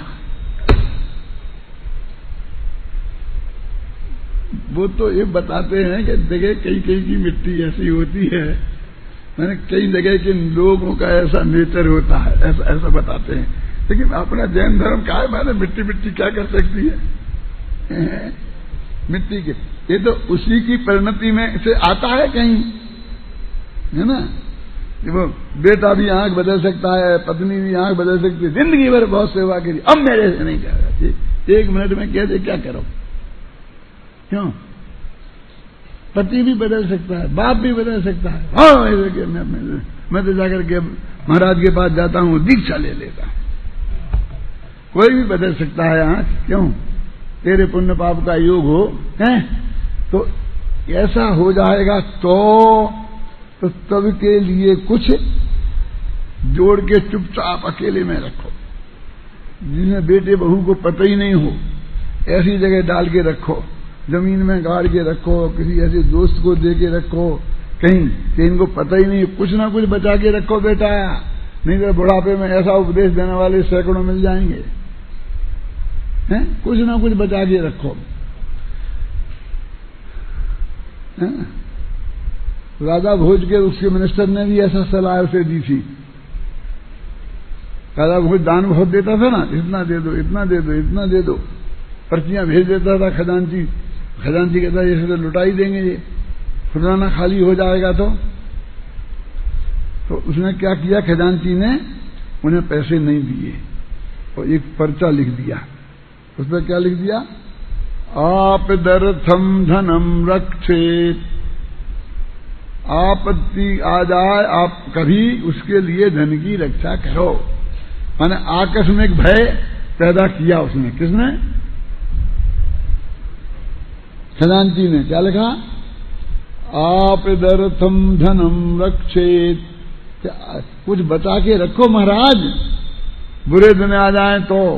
वो तो ये बताते हैं कि जगह कई की मिट्टी ऐसी होती है, मैंने कई जगह के लोगों का ऐसा नेचर होता है, ऐसा बताते हैं। लेकिन अपना जैन धर्म का है, मैंने मिट्टी क्या कर सकती है? मिट्टी के ये तो उसी की परिणति में से आता है कहीं, है ना? वो बेटा भी आंख बदल सकता है, पत्नी भी आंख बदल सकती है, जिंदगी भर बहुत सेवा करी, अब मेरे से नहीं कर रहा, 1 मिनट में कह दे क्या करो, क्यों? पति भी बदल सकता है, बाप भी बदल सकता है। हाँ मैं तो जाकर के महाराज के पास जाता हूं, दीक्षा ले लेता हूं। कोई भी बदल सकता है आंख, क्यों? तेरे पुण्य पाप का योग हो है तो ऐसा हो जाएगा। तो तब के लिए कुछ जोड़ के चुपचाप अकेले में रखो, जिसमें बेटे बहू को पता ही नहीं हो, ऐसी जगह डाल के रखो, जमीन में गाड़ के रखो, किसी ऐसे दोस्त को दे के रखो कहीं कि इनको पता ही नहीं, कुछ ना कुछ बचा के रखो बेटा, नहीं तो बुढ़ापे में ऐसा उपदेश देने वाले सैकड़ों मिल जाएंगे, हैं? कुछ ना कुछ बचा के रखो। राजा भोज के उसके मिनिस्टर ने भी ऐसा सलाह उसे दी थी। राजा भोज दान बहुत देता था ना, इतना दे दो इतना दे दो इतना दे दो, पर्चियां भेज देता था खजांची, खजांची कहता है जैसे तो लुटा ही देंगे, ये खजाना खाली हो जाएगा। तो उसने क्या किया, खजांची ने उन्हें पैसे नहीं दिए और एक पर्चा लिख दिया। उस पर क्या लिख दिया, आपदर्थम धनम रक्षेत, आपत्ति आ जाए आप कभी उसके लिए धन की रक्षा करो। माने आकस्मिक भय पैदा किया उसने। किसने? खजांची ने। क्या लिखा, आपदर्थम धनम रक्षेत, कुछ बचा के रखो महाराज, बुरे दिन आ जाए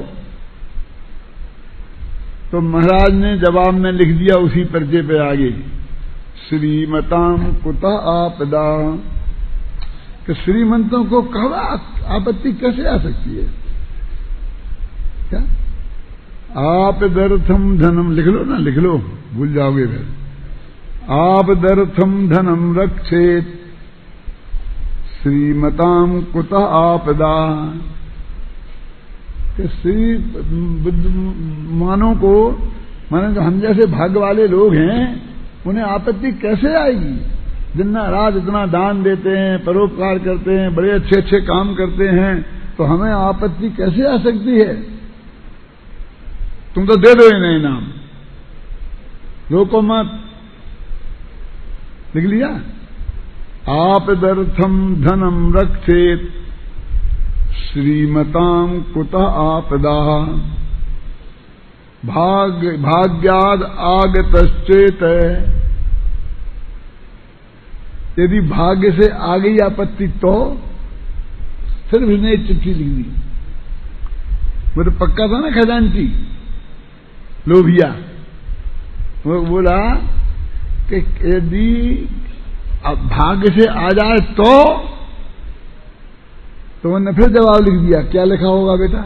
तो महाराज ने जवाब में लिख दिया उसी पर्चे पे आगे, श्रीमताम कुतः आपदा, कि श्रीमंतों को कब आपत्ति कैसे आ सकती है? क्या आपदर्थम धनम, लिख लो ना, लिख लो, भूल जाओगे फिर। आपदर्थम धनम रक्षेत श्रीमताम कुतः आपदा, कि श्री बुद्धिमानों को, माने हम जैसे भाग्य वाले लोग हैं, उन्हें आपत्ति कैसे आएगी? दिन रात इतना दान देते हैं, परोपकार करते हैं, बड़े अच्छे अच्छे काम करते हैं, तो हमें आपत्ति कैसे आ सकती है? तुम तो दे दो इन्हें इनाम, रोको मत। लिख लिया, आपदर्थम धनम रक्षेत श्रीमताम कुतः आपदा, भाग्याद आगतश्चेत, यदि भाग्य से आ गई आपत्ति तो फिर उसने एक चिट्ठी लिख दी। वो तो पक्का था ना खजांची, लोभिया। वो बोला कि यदि भाग्य से आ जाए तो उन्होंने फिर जवाब लिख दिया। क्या लिखा होगा बेटा?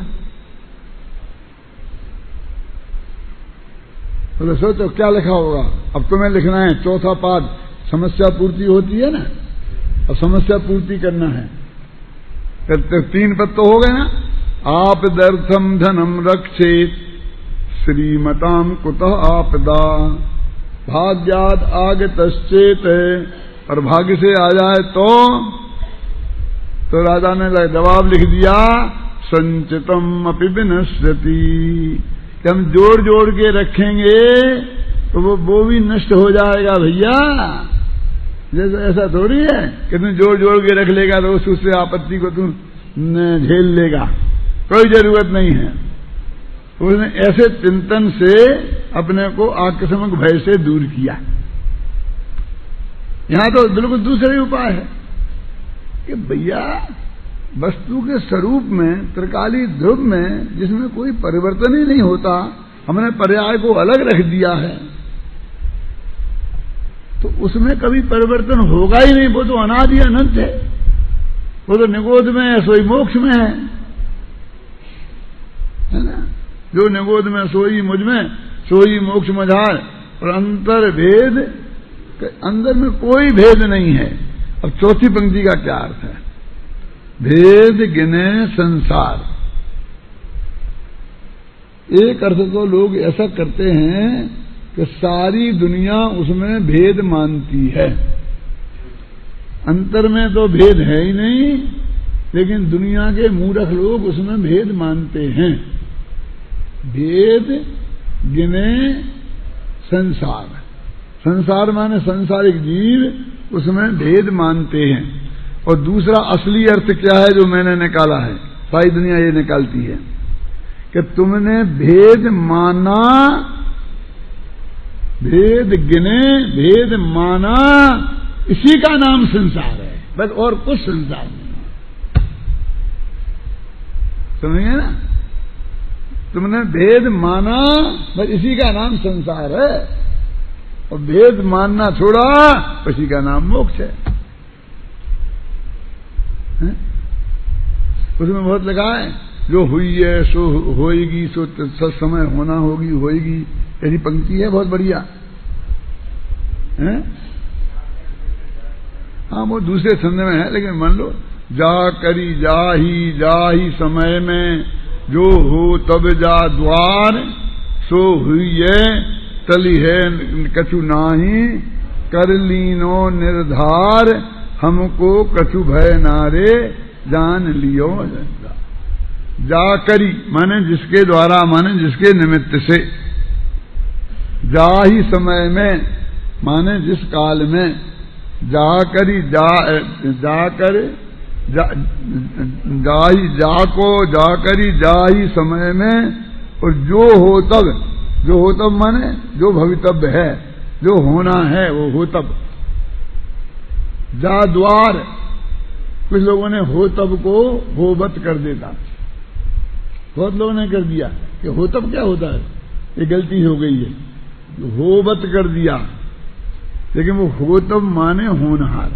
तो सोचो क्या लिखा होगा। अब तुम्हें लिखना है चौथा पाद, समस्या पूर्ति होती है ना, अब समस्या पूर्ति करना है। तो 3 पद तो हो गए ना, आपदर्थम धनम रक्षेत श्रीमताम कुतः आपदा, भाग्याद आगतश्चेत, और भाग्य से आ जाए तो राजा ने जवाब लिख दिया, संचितम अपि विनश्यति, कि हम जोड़ जोड़ के रखेंगे तो वो भी नष्ट हो जाएगा भैया। जैसे ऐसा थोड़ी है कि तुम जोड़ जोड़ के रख लेगा तो उससे आपत्ति को तुम झेल लेगा, कोई जरूरत नहीं है। उसने ऐसे चिंतन से अपने को आकस्मिक भय से दूर किया। यहां तो बिल्कुल दूसरा ही उपाय है कि भैया वस्तु के स्वरूप में, त्रिकाली ध्रुव में, जिसमें कोई परिवर्तन ही नहीं होता, हमने पर्याय को अलग रख दिया है, तो उसमें कभी परिवर्तन होगा ही नहीं। वो तो अनादि अनंत है, वो तो निगोध में है, सोई मोक्ष में है ना। जो निगोध में सोई मुझ में, सोई मोक्ष मझार, और अंतर भेद, अंदर में कोई भेद नहीं है। अब चौथी पंक्ति का क्या अर्थ है? भेद गिने संसार। एक अर्थ तो लोग ऐसा करते हैं कि सारी दुनिया उसमें भेद मानती है, अंतर में तो भेद है ही नहीं, लेकिन दुनिया के मूर्ख लोग उसमें भेद मानते हैं। भेद गिने संसार, संसार माने संसारिक जीव, उसमें भेद मानते हैं। और दूसरा असली अर्थ क्या है जो मैंने निकाला है, सारी दुनिया ये निकालती है कि तुमने भेद माना, भेद गिने, भेद माना, इसी का नाम संसार है, बस और कुछ संसार नहीं है। समझिए ना, तुमने भेद माना, बस इसी का नाम संसार है, और भेद मानना छोड़ा, इसी का नाम मोक्ष है। उसमें बहुत लगा है, जो हुई है सो होएगी, सो समय होना होगी होएगी, ऐसी पंक्ति है बहुत बढ़िया है। हाँ वो दूसरे छंद में है, लेकिन मान लो, जा करी जा ही समय में, जो हो तब जा द्वार, सो हुई है टली है कछु नाही, कर लीनो निर्धार, हमको कछु भय नारे, जान लियो जनता। जा करी माने जिसके द्वारा, माने जिसके निमित्त से, जा ही समय में माने जिस काल में, जा करी जा कर जा ही जा को जा करी जा ही समय में, और जो हो तब माने जो भवितव्य है, जो होना है वो हो तब। जा द्वार, कुछ लोगों ने हो तब को होबत कर देता, बहुत लोगों ने कर दिया कि हो तब क्या होता है, ये गलती हो गई है, होबत कर दिया। लेकिन वो हो तब माने होनहार,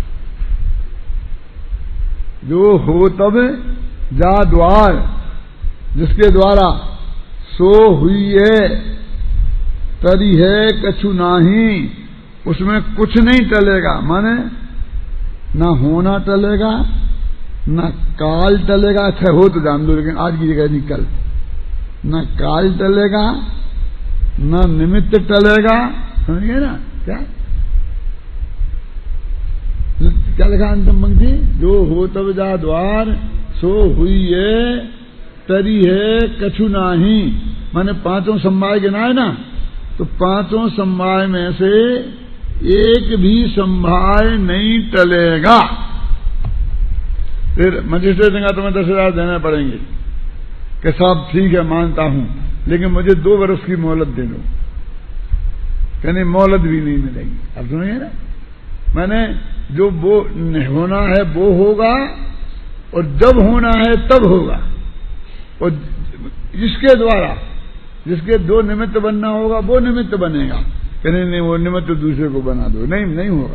जो हो तब जा द्वार, जिसके द्वारा, सो हुई है तरी है कछु नाही, उसमें कुछ नहीं टलेगा, माने ना होना टलेगा ना काल टलेगा। अच्छा हो तो जान दो, लेकिन आज की जगह नहीं कल, ना काल टलेगा ना निमित्त टलेगा, समझ गए ना क्या लिखा अंतिम पंक्ति, जो हो तब जा द्वार, सो हुई है तरी है कछु नाही, माने पांचों समवाय गिनाए ना, तो पांचों समवाय में से एक भी समवाय नहीं टलेगा। फिर मजिस्ट्रेट ने कहा तुम्हें 10,000 देने पड़ेंगे, कि साहब ठीक है मानता हूं, लेकिन मुझे 2 वर्ष की मोहलत दे दो। कहने मोहलत भी नहीं मिलेगी। अब सुनिए ना, मैंने जो वो होना है वो होगा, और जब होना है तब होगा, और जिसके द्वारा, जिसके 2 निमित्त बनना होगा वो निमित्त बनेगा। कहने नहीं वो निमित्त तो दूसरे को बना दो, नहीं होगा।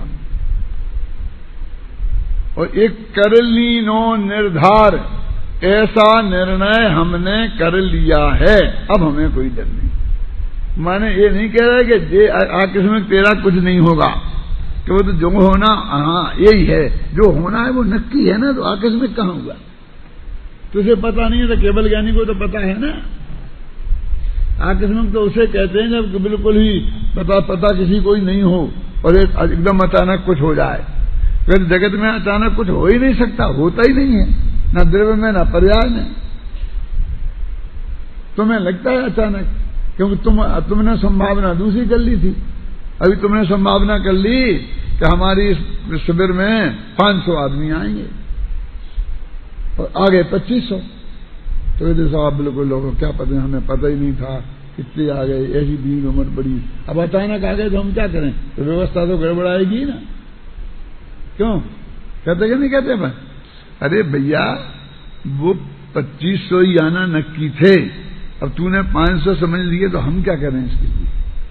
और एक कर लीनो निर्धार, ऐसा निर्णय हमने कर लिया है, अब हमें कोई डर नहीं। माने ये नहीं कह रहा है कि आकस्मिक तेरा कुछ नहीं होगा, कि वो तो जो होना, हाँ यही है, जो होना है वो नक्की है ना, तो आकस्मिक कहाँ हुआ, तुझे पता नहीं है, तो केवल ज्ञानी को तो पता है ना। आकस्मिक तो उसे कहते हैं जब बिल्कुल ही पता किसी को ही नहीं हो, और एकदम अचानक कुछ हो जाए। फिर जगत में अचानक कुछ हो ही नहीं सकता, होता ही नहीं है, ना द्रव्य में ना पर्याय में। तुम्हें लगता है अचानक, क्योंकि तुमने संभावना दूसरी कर ली थी। अभी तुमने संभावना कर ली कि हमारी इस शिविर में 500 आदमी आएंगे, और आगे 2500। तो यदि साहब बिल्कुल लोगों क्या पता, हमें पता ही नहीं था, कितने आ गए, ऐसी भीड़ उम्र बड़ी, अब अचानक आ गए तो हम क्या करें, तो व्यवस्था तो गड़बड़ाएगी ना। क्यों कहते कि नहीं कहते भाई, अरे भैया वो 2500 ही आना नक्की थे, अब तूने 500 समझ लिए, तो हम क्या करें इसके लिए।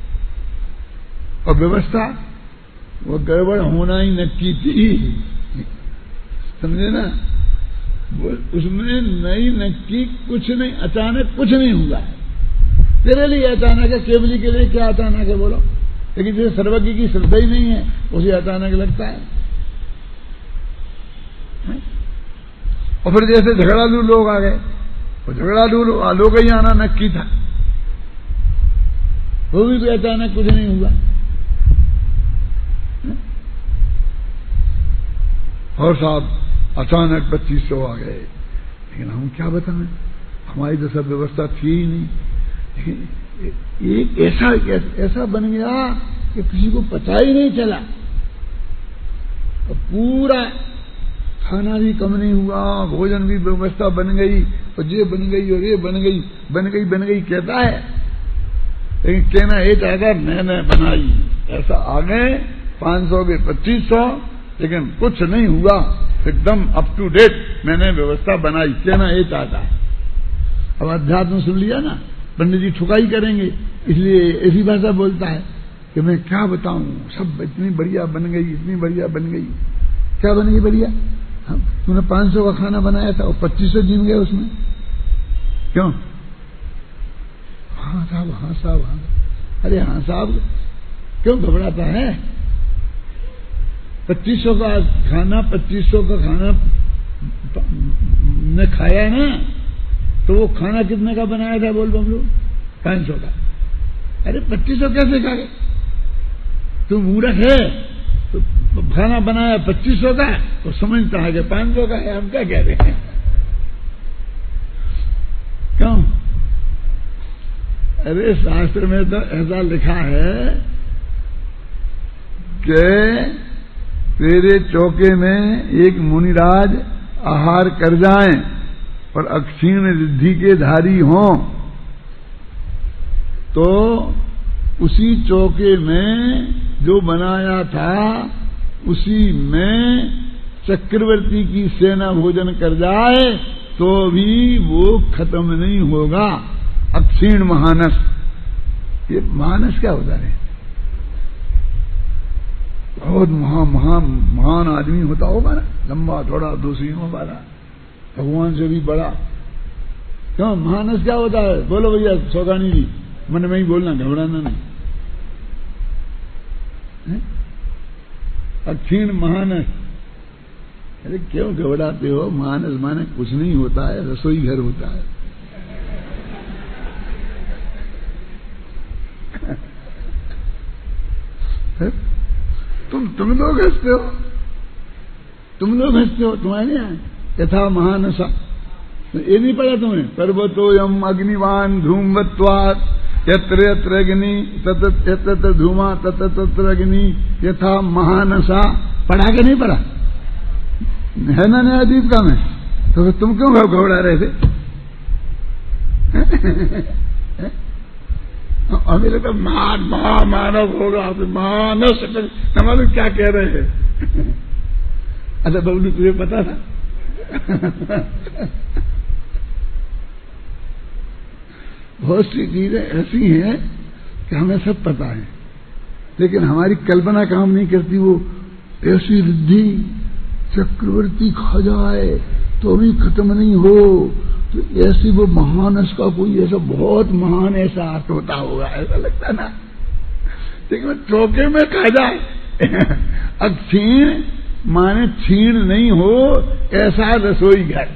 और व्यवस्था वो गड़बड़ होना ही नक्की थी, समझे ना, वो उसमें नई नक्की कुछ नहीं, अचानक कुछ नहीं हुआ है। तेरे लिए अचानक है, केवली के लिए क्या अचानक है बोलो। लेकिन जिसे सर्वज्ञ की श्रद्धा ही नहीं है, उसे अचानक लगता है। और फिर जैसे झगड़ालू लोग आ गए, और झगड़ालू लोग ही आना नक्की था, वो भी अचानक कुछ नहीं हुआ। और साहब अचानक 2500 आ गए, लेकिन हम क्या बताएं, हमारी तो सब व्यवस्था थी ही नहीं। एक ऐसा बन गया कि किसी को पता ही नहीं चला, और पूरा खाना भी कम नहीं हुआ, भोजन भी व्यवस्था बन गई, और ये बन गई और ये बन गई कहता है, लेकिन कहना एक अगर मैंने बनाई, ऐसा आ गए 500 के 2500, लेकिन कुछ नहीं हुआ, एकदम अप टू डेट मैंने व्यवस्था बनाई, कहना ये चाहता है। अब अध्यात्म सुन लिया ना, पंडित जी ठुकाई करेंगे, इसलिए ऐसी भाषा बोलता है कि मैं क्या बताऊं, सब इतनी बढ़िया बन गई, इतनी बढ़िया बन गई। क्या बन गई बढ़िया, तूने 500 का खाना बनाया था और 2500 जीव गए उसमें, क्यों। हाँ साहब, हाँ साहब, हाँ। अरे हाँ साहब क्यों घबराता है, 2500 का खाना ने खाया ना, तो वो खाना कितने का बनाया था बोल हम लोग, 500 का। अरे 2500 कैसे खा गए? तू मूर्ख है, तो खाना बनाया 2500 का तो समझता है कि 500 का है। हम क्या कह रहे हैं? क्यों? अरे शास्त्र में तो ऐसा लिखा है कि तेरे चौके में एक मुनिराज आहार कर जाएं और अक्षीण रिद्धि के धारी हों तो उसी चौके में जो बनाया था उसी में चक्रवर्ती की सेना भोजन कर जाए तो भी वो खत्म नहीं होगा। अक्षीण महानस, ये महानस क्या होता है? बहुत महान आदमी होता होगा ना, लंबा थोड़ा, दोषियों वाला, भगवान से भी बड़ा। क्यों महानस क्या होता है? बोलो भैया सौगानी जी, मन में ही बोलना, घबराना नहीं। अक्षीण महानस, अरे क्यों घबराते हो? महानस माने कुछ नहीं होता है, रसोई घर होता है। तुम लोग हंसते हो, तुम्हारे यहाँ यथा महानसा, ये नहीं पड़ा तुम्हें? पर्वतोयम अग्निवान धूमवत्वात् यत्र यत्र अग्नि तत्र यत्र धूमा तत्र तत्र अग्नि यथा महानसा। पढ़ा के नहीं पढ़ा? है ना नया दीपिका में? तो तुम क्यों घबरा रहे थे? मेरे तो मानव होगा, मानस न मालूम क्या कह रहे हैं। अच्छा बबलू तुझे पता था? बहुत सी चीजें ऐसी हैं कि हमें सब पता है, लेकिन हमारी कल्पना काम नहीं करती। वो ऐसी रिद्धि चक्रवर्ती खा जाए तो भी खत्म नहीं हो, तो ऐसी वो महानस का कोई ऐसा बहुत महान ऐसा अर्थ होता होगा, ऐसा लगता ना। लेकिन चौके में खा जाए अक्षीण माने छीण नहीं हो ऐसा रसोई घर।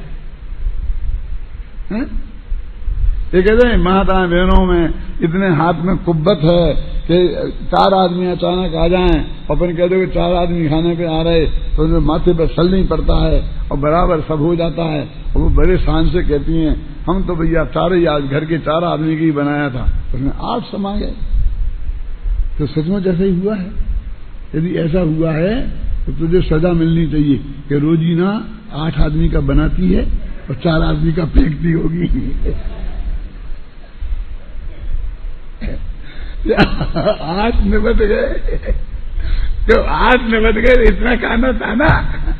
ये कहते हैं माता बहनों में इतने हाथ में कुब्बत है कि 4 आदमी अचानक आ जाएं, अपन कह दो कि 4 आदमी खाने पे आ रहे तो उनके माथे पर सल नहीं पड़ता है और बराबर सब हो जाता है। और वो बड़े शान से कहती हैं हम तो भैया 4 ही आज घर के 4 आदमी की बनाया था, उसमें 8 समा गए। तो सचमुच ऐसा ही हुआ है। यदि ऐसा हुआ है तो तुझे सजा मिलनी चाहिए कि रोजीना 8 आदमी का बनाती है और 4 आदमी का फेंकती होगी। 8 निबट गए, तो 8 निबट गए, इतना खाना था ना।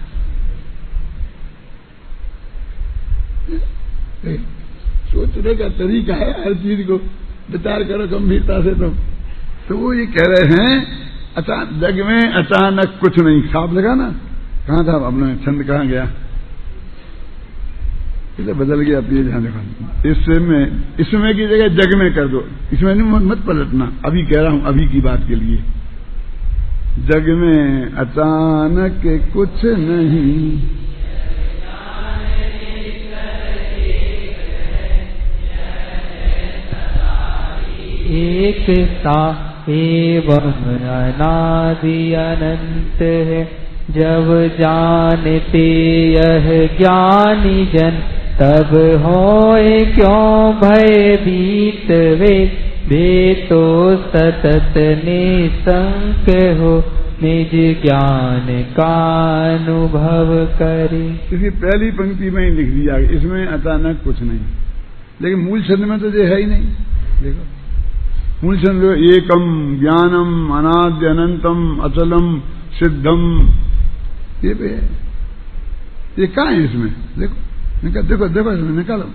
सोचने का तरीका है हर चीज को, विचार करो गंभीरता से। तो वो ये कह रहे हैं जग में अचानक कुछ नहीं। साफ लगा ना? कहाँ था अपना छंद, कहाँ गया? इसे बदल गया। आप ये ध्यान रखो, इसमें की जगह जग में कर दो। इसमें नहीं मत पलटना, अभी कह रहा हूं, अभी की बात के लिए। जग में अचानक कुछ नहीं, एक सा एवं अनादि अनंत है। जब जानते यह ज्ञानी जन तब होए क्यों भयभीत वे तो सतत निसंक हो निज ज्ञान का अनुभव करे। इसी पहली पंक्ति में ही लिख दिया, इसमें अचानक कुछ नहीं। लेकिन मूल छंद में तो ये है ही नहीं। देखो मूल छंद एकम ज्ञानम अनाद्य अनंतम अचलम सिद्धम, ये पे है। ये कहाँ है इसमें? देखो देखो देखो इसमें निकालो,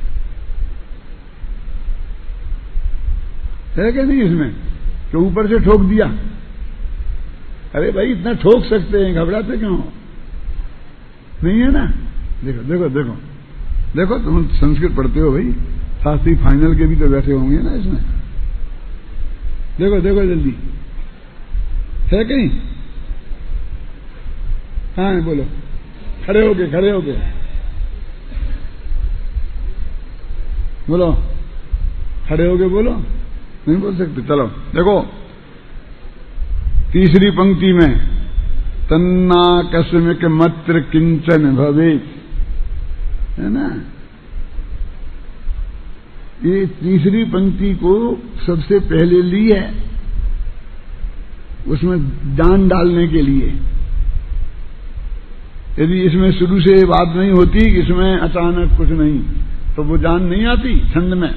है कि नहीं? इसमें तो ऊपर से ठोक दिया। अरे भाई इतना ठोक सकते हैं, घबराते क्यों? नहीं है ना? देखो देखो देखो देखो, तुम संस्कृत पढ़ते हो भाई, शास्त्री फाइनल के भी तो बैठे होंगे ना इसमें। देखो देखो जल्दी, है कहीं? हाँ बोलो, खड़े होके बोलो, खड़े होके बोलो। नहीं बोल सकते। चलो देखो तीसरी पंक्ति में तन्नाकस्मिक मत्र किंचन भवेत्, है ना। ये तीसरी पंक्ति को सबसे पहले ली है उसमें जान डालने के लिए। यदि इसमें शुरू से बात नहीं होती कि इसमें अचानक कुछ नहीं, तो वो जान नहीं आती छंद में।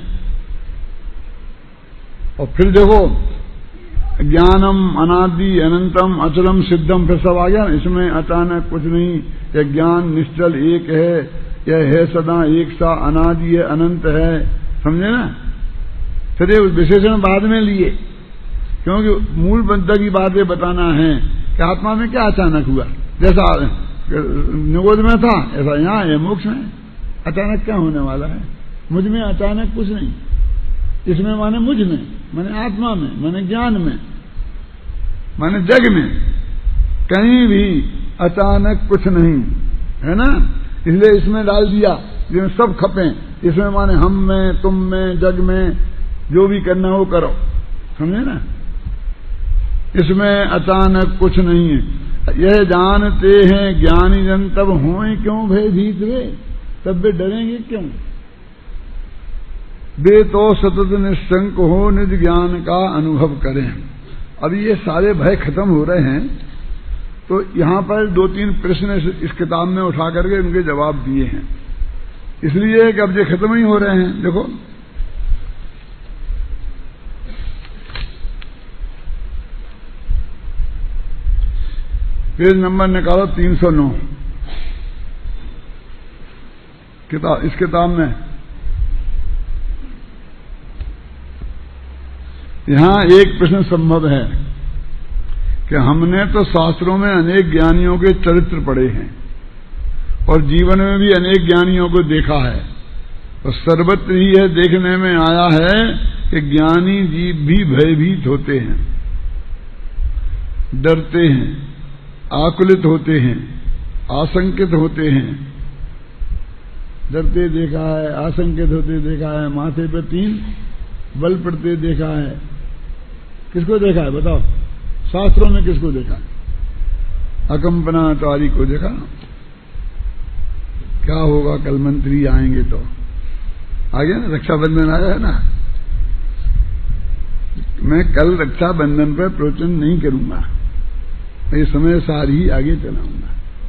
और फिर देखो ज्ञानम अनादि अनंतम अचलम सिद्धम, फिर सब आ गया ना। इसमें अचानक कुछ नहीं, यह ज्ञान निश्चल एक है, यह है सदा एक सा, अनादि है, अनंत है, समझे ना। फिर ये विशेषण बाद में लिए, क्योंकि मूल मंत्र की बातें बताना है कि आत्मा में क्या अचानक हुआ। जैसा निगोद में था ऐसा यहाँ है मोक्ष में। अचानक क्या होने वाला है? मुझ में अचानक कुछ नहीं। इसमें माने मुझ में, माने आत्मा में, माने ज्ञान में, माने जग में कहीं भी अचानक कुछ नहीं है ना। इसलिए इसमें डाल दिया जिसमें सब खपे। इसमें माने हम में, तुम में, जग में, जो भी करना हो करो, समझे ना। इसमें अचानक कुछ नहीं है। यह जानते हैं ज्ञानी जन तब होए क्यों भयभीत वे, तब वे डरेंगे क्यों। वे तो सतत निशंक हो निज ज्ञान का अनुभव करें। अब ये सारे भय खत्म हो रहे हैं, तो यहां पर 2-3 प्रश्न इस किताब में उठा करके उनके जवाब दिए हैं। इसलिए कि अब ये खत्म ही हो रहे हैं। देखो पेज नंबर निकालो 309 इस किताब में। यहां एक प्रश्न संभव है कि हमने तो शास्त्रों में अनेक ज्ञानियों के चरित्र पढ़े हैं और जीवन में भी अनेक ज्ञानियों को देखा है, और सर्वत्र ही यह देखने में आया है कि ज्ञानी जीव भी भयभीत होते हैं, डरते हैं, आकुलित होते हैं, आशंकित होते हैं। डरते देखा है, आशंकित होते देखा है, माथे पर 3 बल पड़ते देखा है। किसको देखा है बताओ? शास्त्रों में किसको देखा है? अकंपना तारी को देखा। क्या होगा कल मंत्री आएंगे तो आ गया ना, रक्षाबंधन आया है ना। मैं कल रक्षाबंधन पर प्रवचन नहीं करूंगा, मैं समय सार ही आगे चलाऊंगा।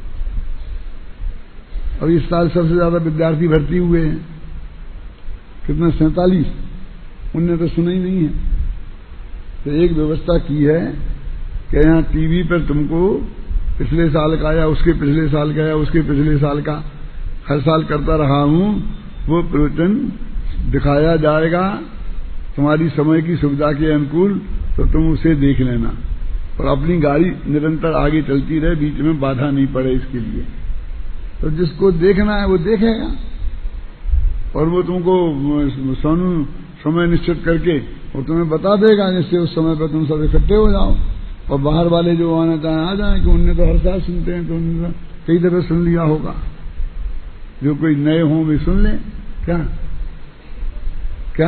और इस साल सबसे ज्यादा विद्यार्थी भर्ती हुए हैं, कितना 47, उनने तो सुना ही नहीं है। तो एक व्यवस्था की है कि यहाँ टीवी पर तुमको पिछले साल का या उसके पिछले साल का या उसके पिछले साल का हर साल करता रहा हूं वो प्रवचन दिखाया जाएगा तुम्हारी समय की सुविधा के अनुकूल, तो तुम उसे देख लेना और अपनी गाड़ी निरंतर आगे चलती रहे, बीच में बाधा नहीं पड़े इसके लिए। तो जिसको देखना है वो देखेगा और वो तुमको सोनू समय निश्चित करके और तुम्हें बता देगा, जिससे उस समय पर तुम सब इकट्ठे हो जाओ। और बाहर वाले जो आना चाहें आ जाएं, कि उनने तो हर साल सुनते हैं, तो उन्होंने कई दफे सुन लिया होगा। जो कोई नए हों भी सुन लें। क्या क्या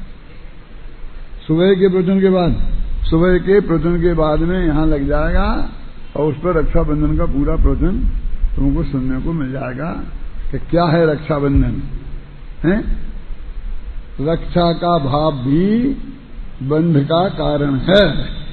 सुबह के प्रवचन के बाद में यहां लग जाएगा और उस पर रक्षाबंधन का पूरा प्रवचन तुमको सुनने को मिल जाएगा कि क्या है रक्षाबंधन है। रक्षा का भाव भी बंध का कारण है,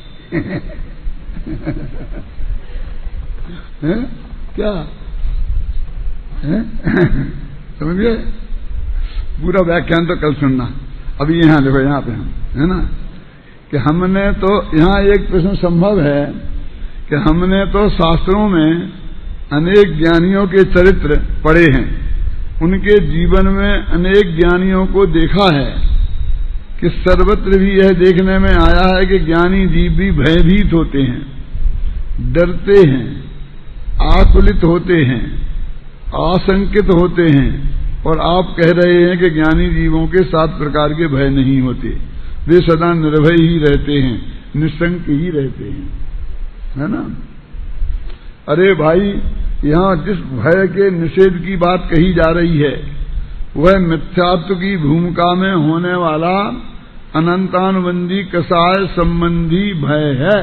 है? क्या है? समझिए। पूरा व्याख्यान तो कल सुनना। अभी यहां देखो, यहां पे हम है ना कि हमने तो यहां एक प्रश्न संभव है कि हमने तो शास्त्रों में अनेक ज्ञानियों के चरित्र पढ़े हैं, उनके जीवन में अनेक ज्ञानियों को देखा है कि सर्वत्र भी यह देखने में आया है कि ज्ञानी जीव भी भयभीत होते हैं, डरते हैं, आकुलित होते हैं, आशंकित होते हैं। और आप कह रहे हैं कि ज्ञानी जीवों के 7 प्रकार के भय नहीं होते, वे सदा निर्भय ही रहते हैं, निशंक ही रहते हैं, है ना। अरे भाई, यहां जिस भय के निषेध की बात कही जा रही है वह मिथ्यात्व की भूमिका में होने वाला अनंतानुबंधी कसाय संबंधी भय है।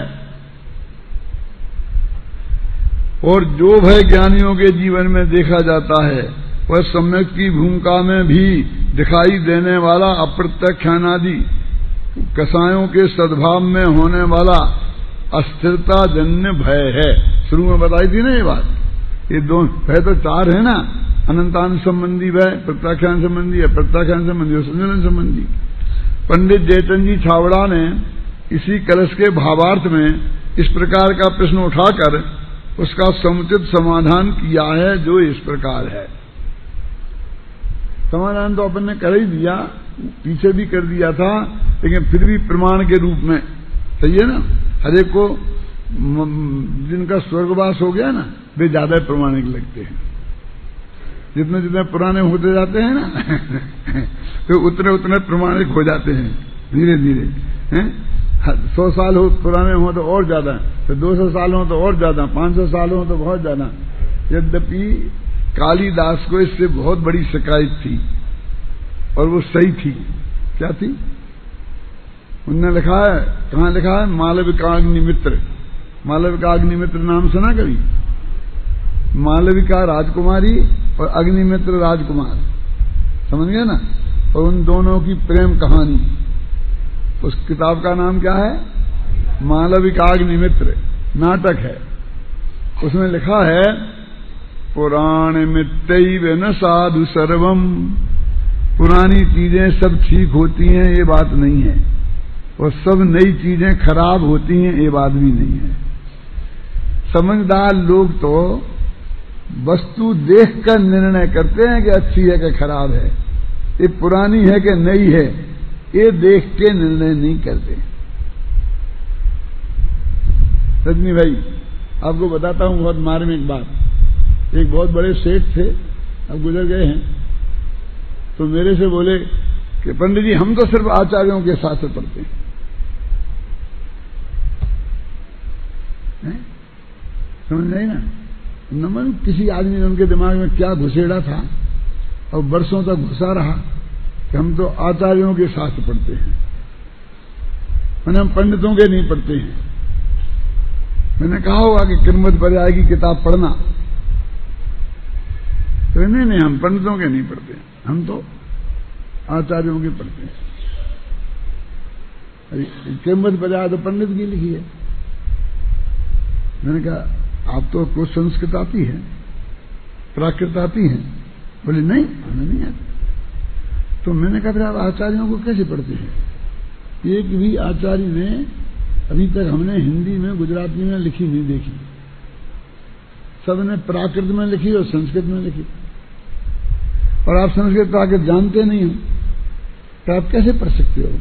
और जो भय ज्ञानियों के जीवन में देखा जाता है वह सम्यक की भूमिका में भी दिखाई देने वाला अप्रत्यक्ष अनादि कसायों के सद्भाव में होने वाला अस्थिरता जन्य भय है। शुरू में बताई थी ना ये बात। ये दो भय तो चार है ना, अनंतान संबंधी भय, प्रत्याख्यान संबंधी, अप्रत्याख्यान संबंधी और संजलन संबंधी। पंडित जयचंद जी छावड़ा ने इसी कलश के भावार्थ में इस प्रकार का प्रश्न उठाकर उसका समुचित समाधान किया है, जो इस प्रकार है। समाधान तो अपन ने कर ही दिया, पीछे भी कर दिया था, लेकिन फिर भी प्रमाण के रूप में सही है ना। हरेक को जिनका स्वर्गवास हो गया ना, वे ज्यादा प्रमाणिक लगते हैं। जितने जितने पुराने होते जाते हैं ना तो उतने उतने प्रमाणिक हो जाते हैं धीरे धीरे। 100 साल हो पुराने हो तो और ज्यादा, तो 200 साल हो तो और ज्यादा, 500 साल हो तो बहुत ज्यादा। यद्यपि कालिदास को इससे बहुत बड़ी शिकायत थी और वो सही थी। क्या थी? उन्होंने लिखा है, कहाँ लिखा है? मालविकाग्निमित्र। मालविकाग्निमित्र नाम सुना कभी? मालविका राजकुमारी और अग्निमित्र राजकुमार, समझ गए ना। और उन दोनों की प्रेम कहानी, उस किताब का नाम क्या है? मालविकाग्निमित्र, नाटक है। उसमें लिखा है पुराण मित्यैव न साधु सर्वम। पुरानी चीजें सब ठीक होती हैं ये बात नहीं है, और सब नई चीजें खराब होती हैं ये बात भी नहीं है। समझदार लोग तो वस्तु देखकर निर्णय करते हैं कि अच्छी है कि खराब है, ये पुरानी है कि नई है, ये देख के निर्णय नहीं करते। रजनी भाई आपको बताता हूं बहुत मार्मिक बात। एक बहुत बड़े सेठ थे, अब गुजर गए हैं, तो मेरे से बोले कि पंडित जी हम तो सिर्फ आचार्यों के शास्त्र पढ़ते हैं। समझ नहीं ना? नमन किसी आदमी ने उनके दिमाग में क्या घुसेड़ा था और वर्षों तक घुसा रहा कि हम तो आचार्यों के शास्त्र पढ़ते हैं, मैंने हम पंडितों के नहीं पढ़ते हैं। मैंने कहा होगा कि किस्मत पर आएगी किताब पढ़ना, तो नहीं हम पंडितों के नहीं पढ़ते, हम तो आचार्यों के पढ़ते हैं। किस्मत पर आए तो पंडित की लिखी है। मैंने कहा आप तो कुछ संस्कृत आती है, प्राकृत आती है? बोले नहीं हमें नहीं आती। तो मैंने कहा फिर आप आचार्यों को कैसे पढ़ते हैं? एक भी आचार्य ने अभी तक हमने हिंदी में गुजराती में लिखी नहीं देखी, सबने प्राकृत में लिखी और संस्कृत में लिखी। और आप संस्कृत प्राकृत जानते नहीं हो तो आप कैसे पढ़ सकते हो?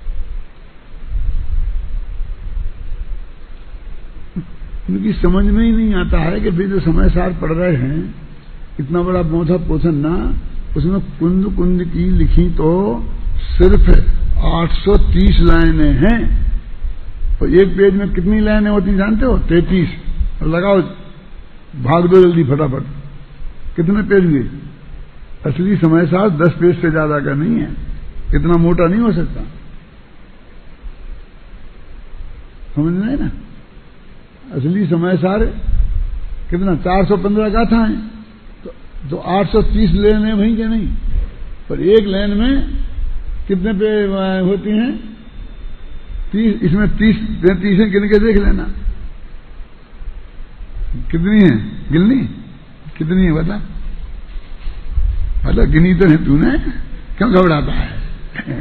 उनकी समझ में ही नहीं आता है कि भी जो समय सार पढ़ रहे हैं, इतना बड़ा मोथा पोषण ना, उसमें कुंद कुंद की लिखी तो सिर्फ 830 लाइनें हैं। तो एक पेज में कितनी लाइनें होती जानते हो? 33। और लगाओ भाग दो जल्दी फटाफट, कितने पेज हुए? असली समय सार 10 पेज से ज्यादा का नहीं है, इतना मोटा नहीं हो सकता। समझ रहे ना? असली समय सार कितना? 415 गाथा है, तो 830 लेन है वहीं के नहीं, पर एक लेन में कितने पे होती हैं? 30। इसमें 30 है, गिन के देख लेना कितनी है। गिननी कितनी है बता? मतलब गिनी तो है तूने, क्यों घबराता है?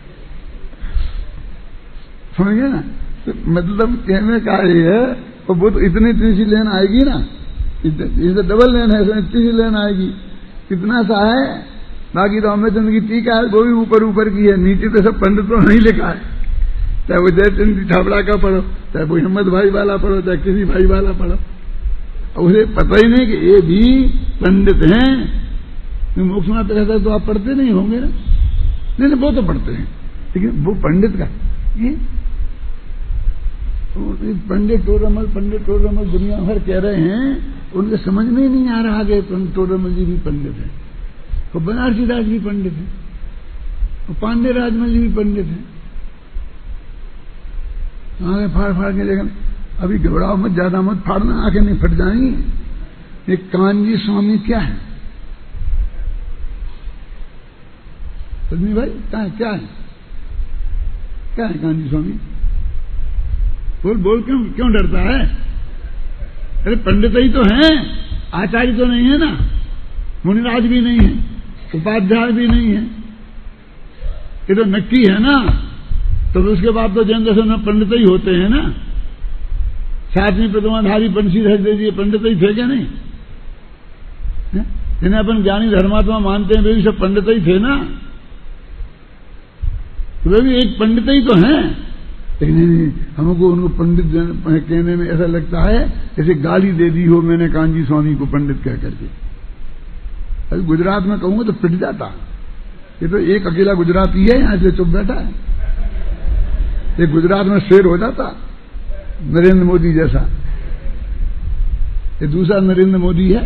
समझ गया ना? तो मतलब कहने का ये है, और वो तो इतनी सी लेन आएगी ना, इसे डबल लेन है, इतनी सी लेन आएगी, कितना सा है। बाकी तो अम्बेचंद की टीका है, वो भी ऊपर ऊपर की है, नीचे तो सब पंडितों नहीं लिखा है। चाहे वो जयचंद जी छाबड़ा का पढ़ो, चाहे वो हिम्मत भाई वाला पढ़ो, चाहे किसी भाई वाला पढ़ो, उसे पता ही नहीं कि ये भी पंडित हैं। मोक्ष में रहता है तो आप पढ़ते नहीं होंगे ना? नहीं वो तो पढ़ते हैं, लेकिन वो पंडित का ये पंडित टोडरमल दुनिया भर कह रहे हैं, उनके समझ में ही नहीं आ रहा कि टोडरमल जी भी पंडित है, और बनारसी दास भी पंडित है, और पांडे राजमल जी भी पंडित है। आंखें फाड़ फाड़ के देखा, अभी घबराओ मत, ज्यादा मत फाड़ना, आंखें नहीं फट जाएंगी। ये कांजी स्वामी क्या है? सदमी भाई क्या है कांजी स्वामी? बोल क्यों डरता है? अरे पंडित ही तो हैं, आचार्य तो नहीं है ना, मुनिराज भी नहीं है, उपाध्याय भी नहीं है, ये तो नक्की है ना। तो उसके बाद तो जैन दर्शन में पंडित ही होते हैं ना। सातवीं प्रतिमाधारी पंछी रह दे दिए, पंडित ही थे क्या नहीं? जिन्हें अपन ज्ञानी धर्मात्मा मानते हैं वे भी सब पंडित ही थे ना, वे भी एक पंडित ही तो हैं। लेकिन हमको उनको पंडित कहने में ऐसा लगता है जैसे गाली दे दी हो मैंने कांजी स्वामी को पंडित कह करके। अभी गुजरात में कहूंगा तो पिट जाता। ये तो एक अकेला गुजराती है यहां से चुप बैठा है, ये गुजरात में शेर हो जाता नरेंद्र मोदी जैसा। ये दूसरा नरेंद्र मोदी है,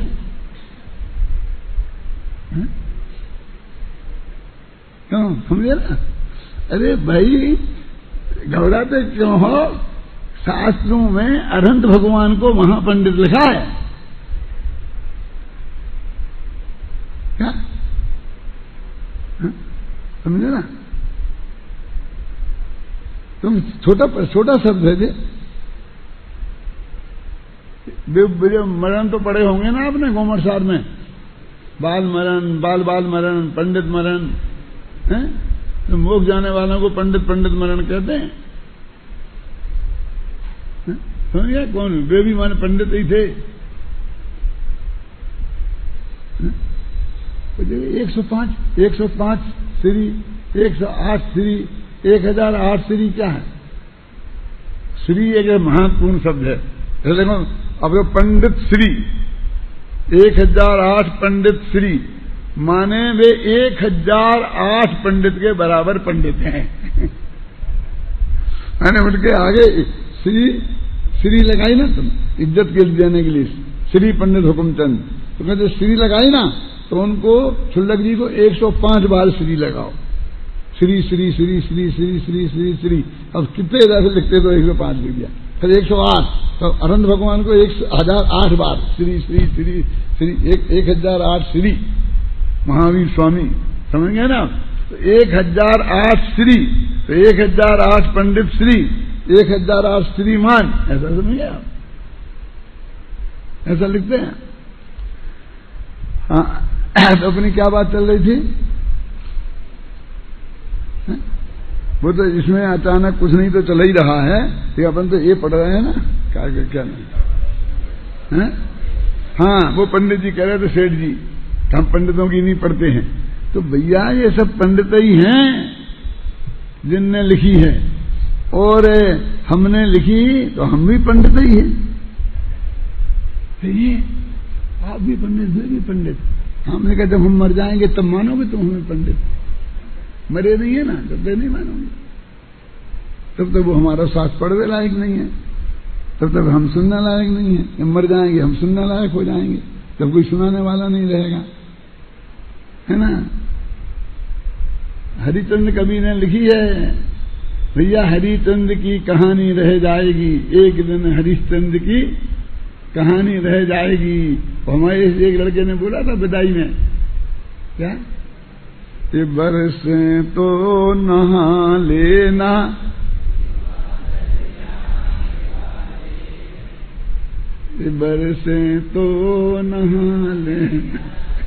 क्यों समझे ना? अरे भाई घबराते क्यों हो? शास्त्रों में अनंत भगवान को महापंडित लिखा है क्या? समझे ना? तुम छोटा शब्द है जे मरण तो पढ़े होंगे ना आपने गोमर सार में, बाल मरण, बाल मरण, पंडित मरण है? तो मोक्ष जाने वालों को पंडित मरण कहते हैं। समझ गया? कौन? वे भी माने पंडित ही थे। 105 श्री, 108 श्री, 1008 श्री क्या है? श्री एक महत्वपूर्ण शब्द है। देखो अब पंडित श्री 1008 पंडित श्री माने वे 1008 पंडित के बराबर पंडित हैं। मैंने उनके आगे श्री लगाई ना, तुम इज्जत के देने के लिए श्री पंडित हुकुमचंद, तो कहते श्री लगाई ना, तो उनको छुल्लक जी को 105 बार श्री लगाओ। श्री श्री श्री श्री श्री श्री श्री श्री। अब कितने इधर से लिखते तो 105 लिख दिया, फिर 108, तो अनंत भगवान को 1008 बार श्री श्री श्री श्री 1008 श्री महावीर स्वामी। समझ गए ना? तो 1008 श्री, तो 1008 पंडित श्री, 1008 श्रीमान, ऐसा समझिए आप, ऐसा लिखते हैं। हाँ, तो अपनी क्या बात चल रही थी? वो तो इसमें अचानक कुछ नहीं तो चल ही रहा है, कि अपन तो ये पढ़ रहे हैं ना, क्या नहीं है? हाँ, वो पंडित जी कह रहे थे सेठ जी हम पंडितों की नहीं पढ़ते हैं। तो भैया ये सब पंडित ही हैं जिनने लिखी है, और हमने लिखी तो हम भी पंडित ही हैं। तो ये आप भी पंडित, वे भी पंडित। हमने कहा जब हम मर जाएंगे तब मानोगे तुम हमें पंडित? मरे नहीं है ना, तब तक नहीं मानोगे, तब तक वो हमारा साथ पढ़ने लायक नहीं है, तब तक हम सुनने लायक नहीं है। जब मर जाएंगे हम सुनने लायक हो जाएंगे, तब कोई सुनाने वाला नहीं रहेगा, है ना? हरिचंद्र कवि ने लिखी है भैया, हरिचंद्र की कहानी रह जाएगी, एक दिन हरिश्चंद्र की कहानी रह जाएगी। हमारे एक लड़के ने बोला था विदाई में, क्या बरसे तो नहा लेना, बरसे तो नहा लेना।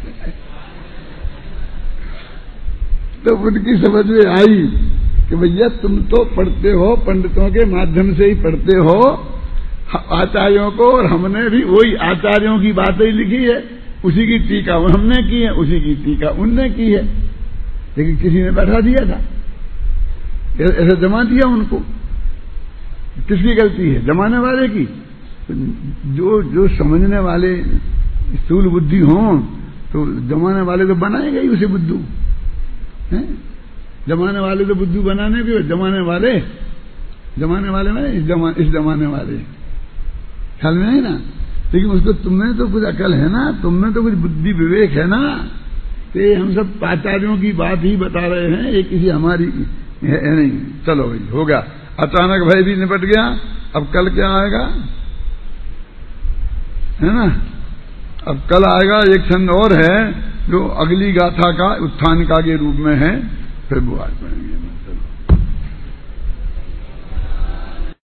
तो उनकी समझ में आई कि भैया तुम तो पढ़ते हो, पंडितों के माध्यम से ही पढ़ते हो आचार्यों को, और हमने भी वही आचार्यों की बातें ही लिखी है, उसी की टीका हमने की है, उसी की टीका उनने की है। लेकिन किसी ने बैठा दिया था, ऐसा जमा दिया उनको। किसकी गलती है? जमाने वाले की। जो समझने वाले स्थूल बुद्धि हों तो जमाने वाले तो बनाएंगे ही उसे बुद्धू, हैं? जमाने वाले तो बुद्धू बनाने भी, जमाने वाले में इस जमाने वाले ख्याल में नहीं ना। लेकिन उसको तुम्हें तो कुछ अकल है ना, तुम्हें तो कुछ बुद्धि विवेक है ना। तो हम सब आचार्यों की बात ही बता रहे हैं, ये किसी हमारी है नहीं। चलो भाई हो गया। अचानक भय भी निपट गया, अब कल क्या आएगा, है ना। अब कल आएगा एक छंद और है जो अगली गाथा का उत्थानिका के रूप में है, फिर वो आज पढ़ेंगे।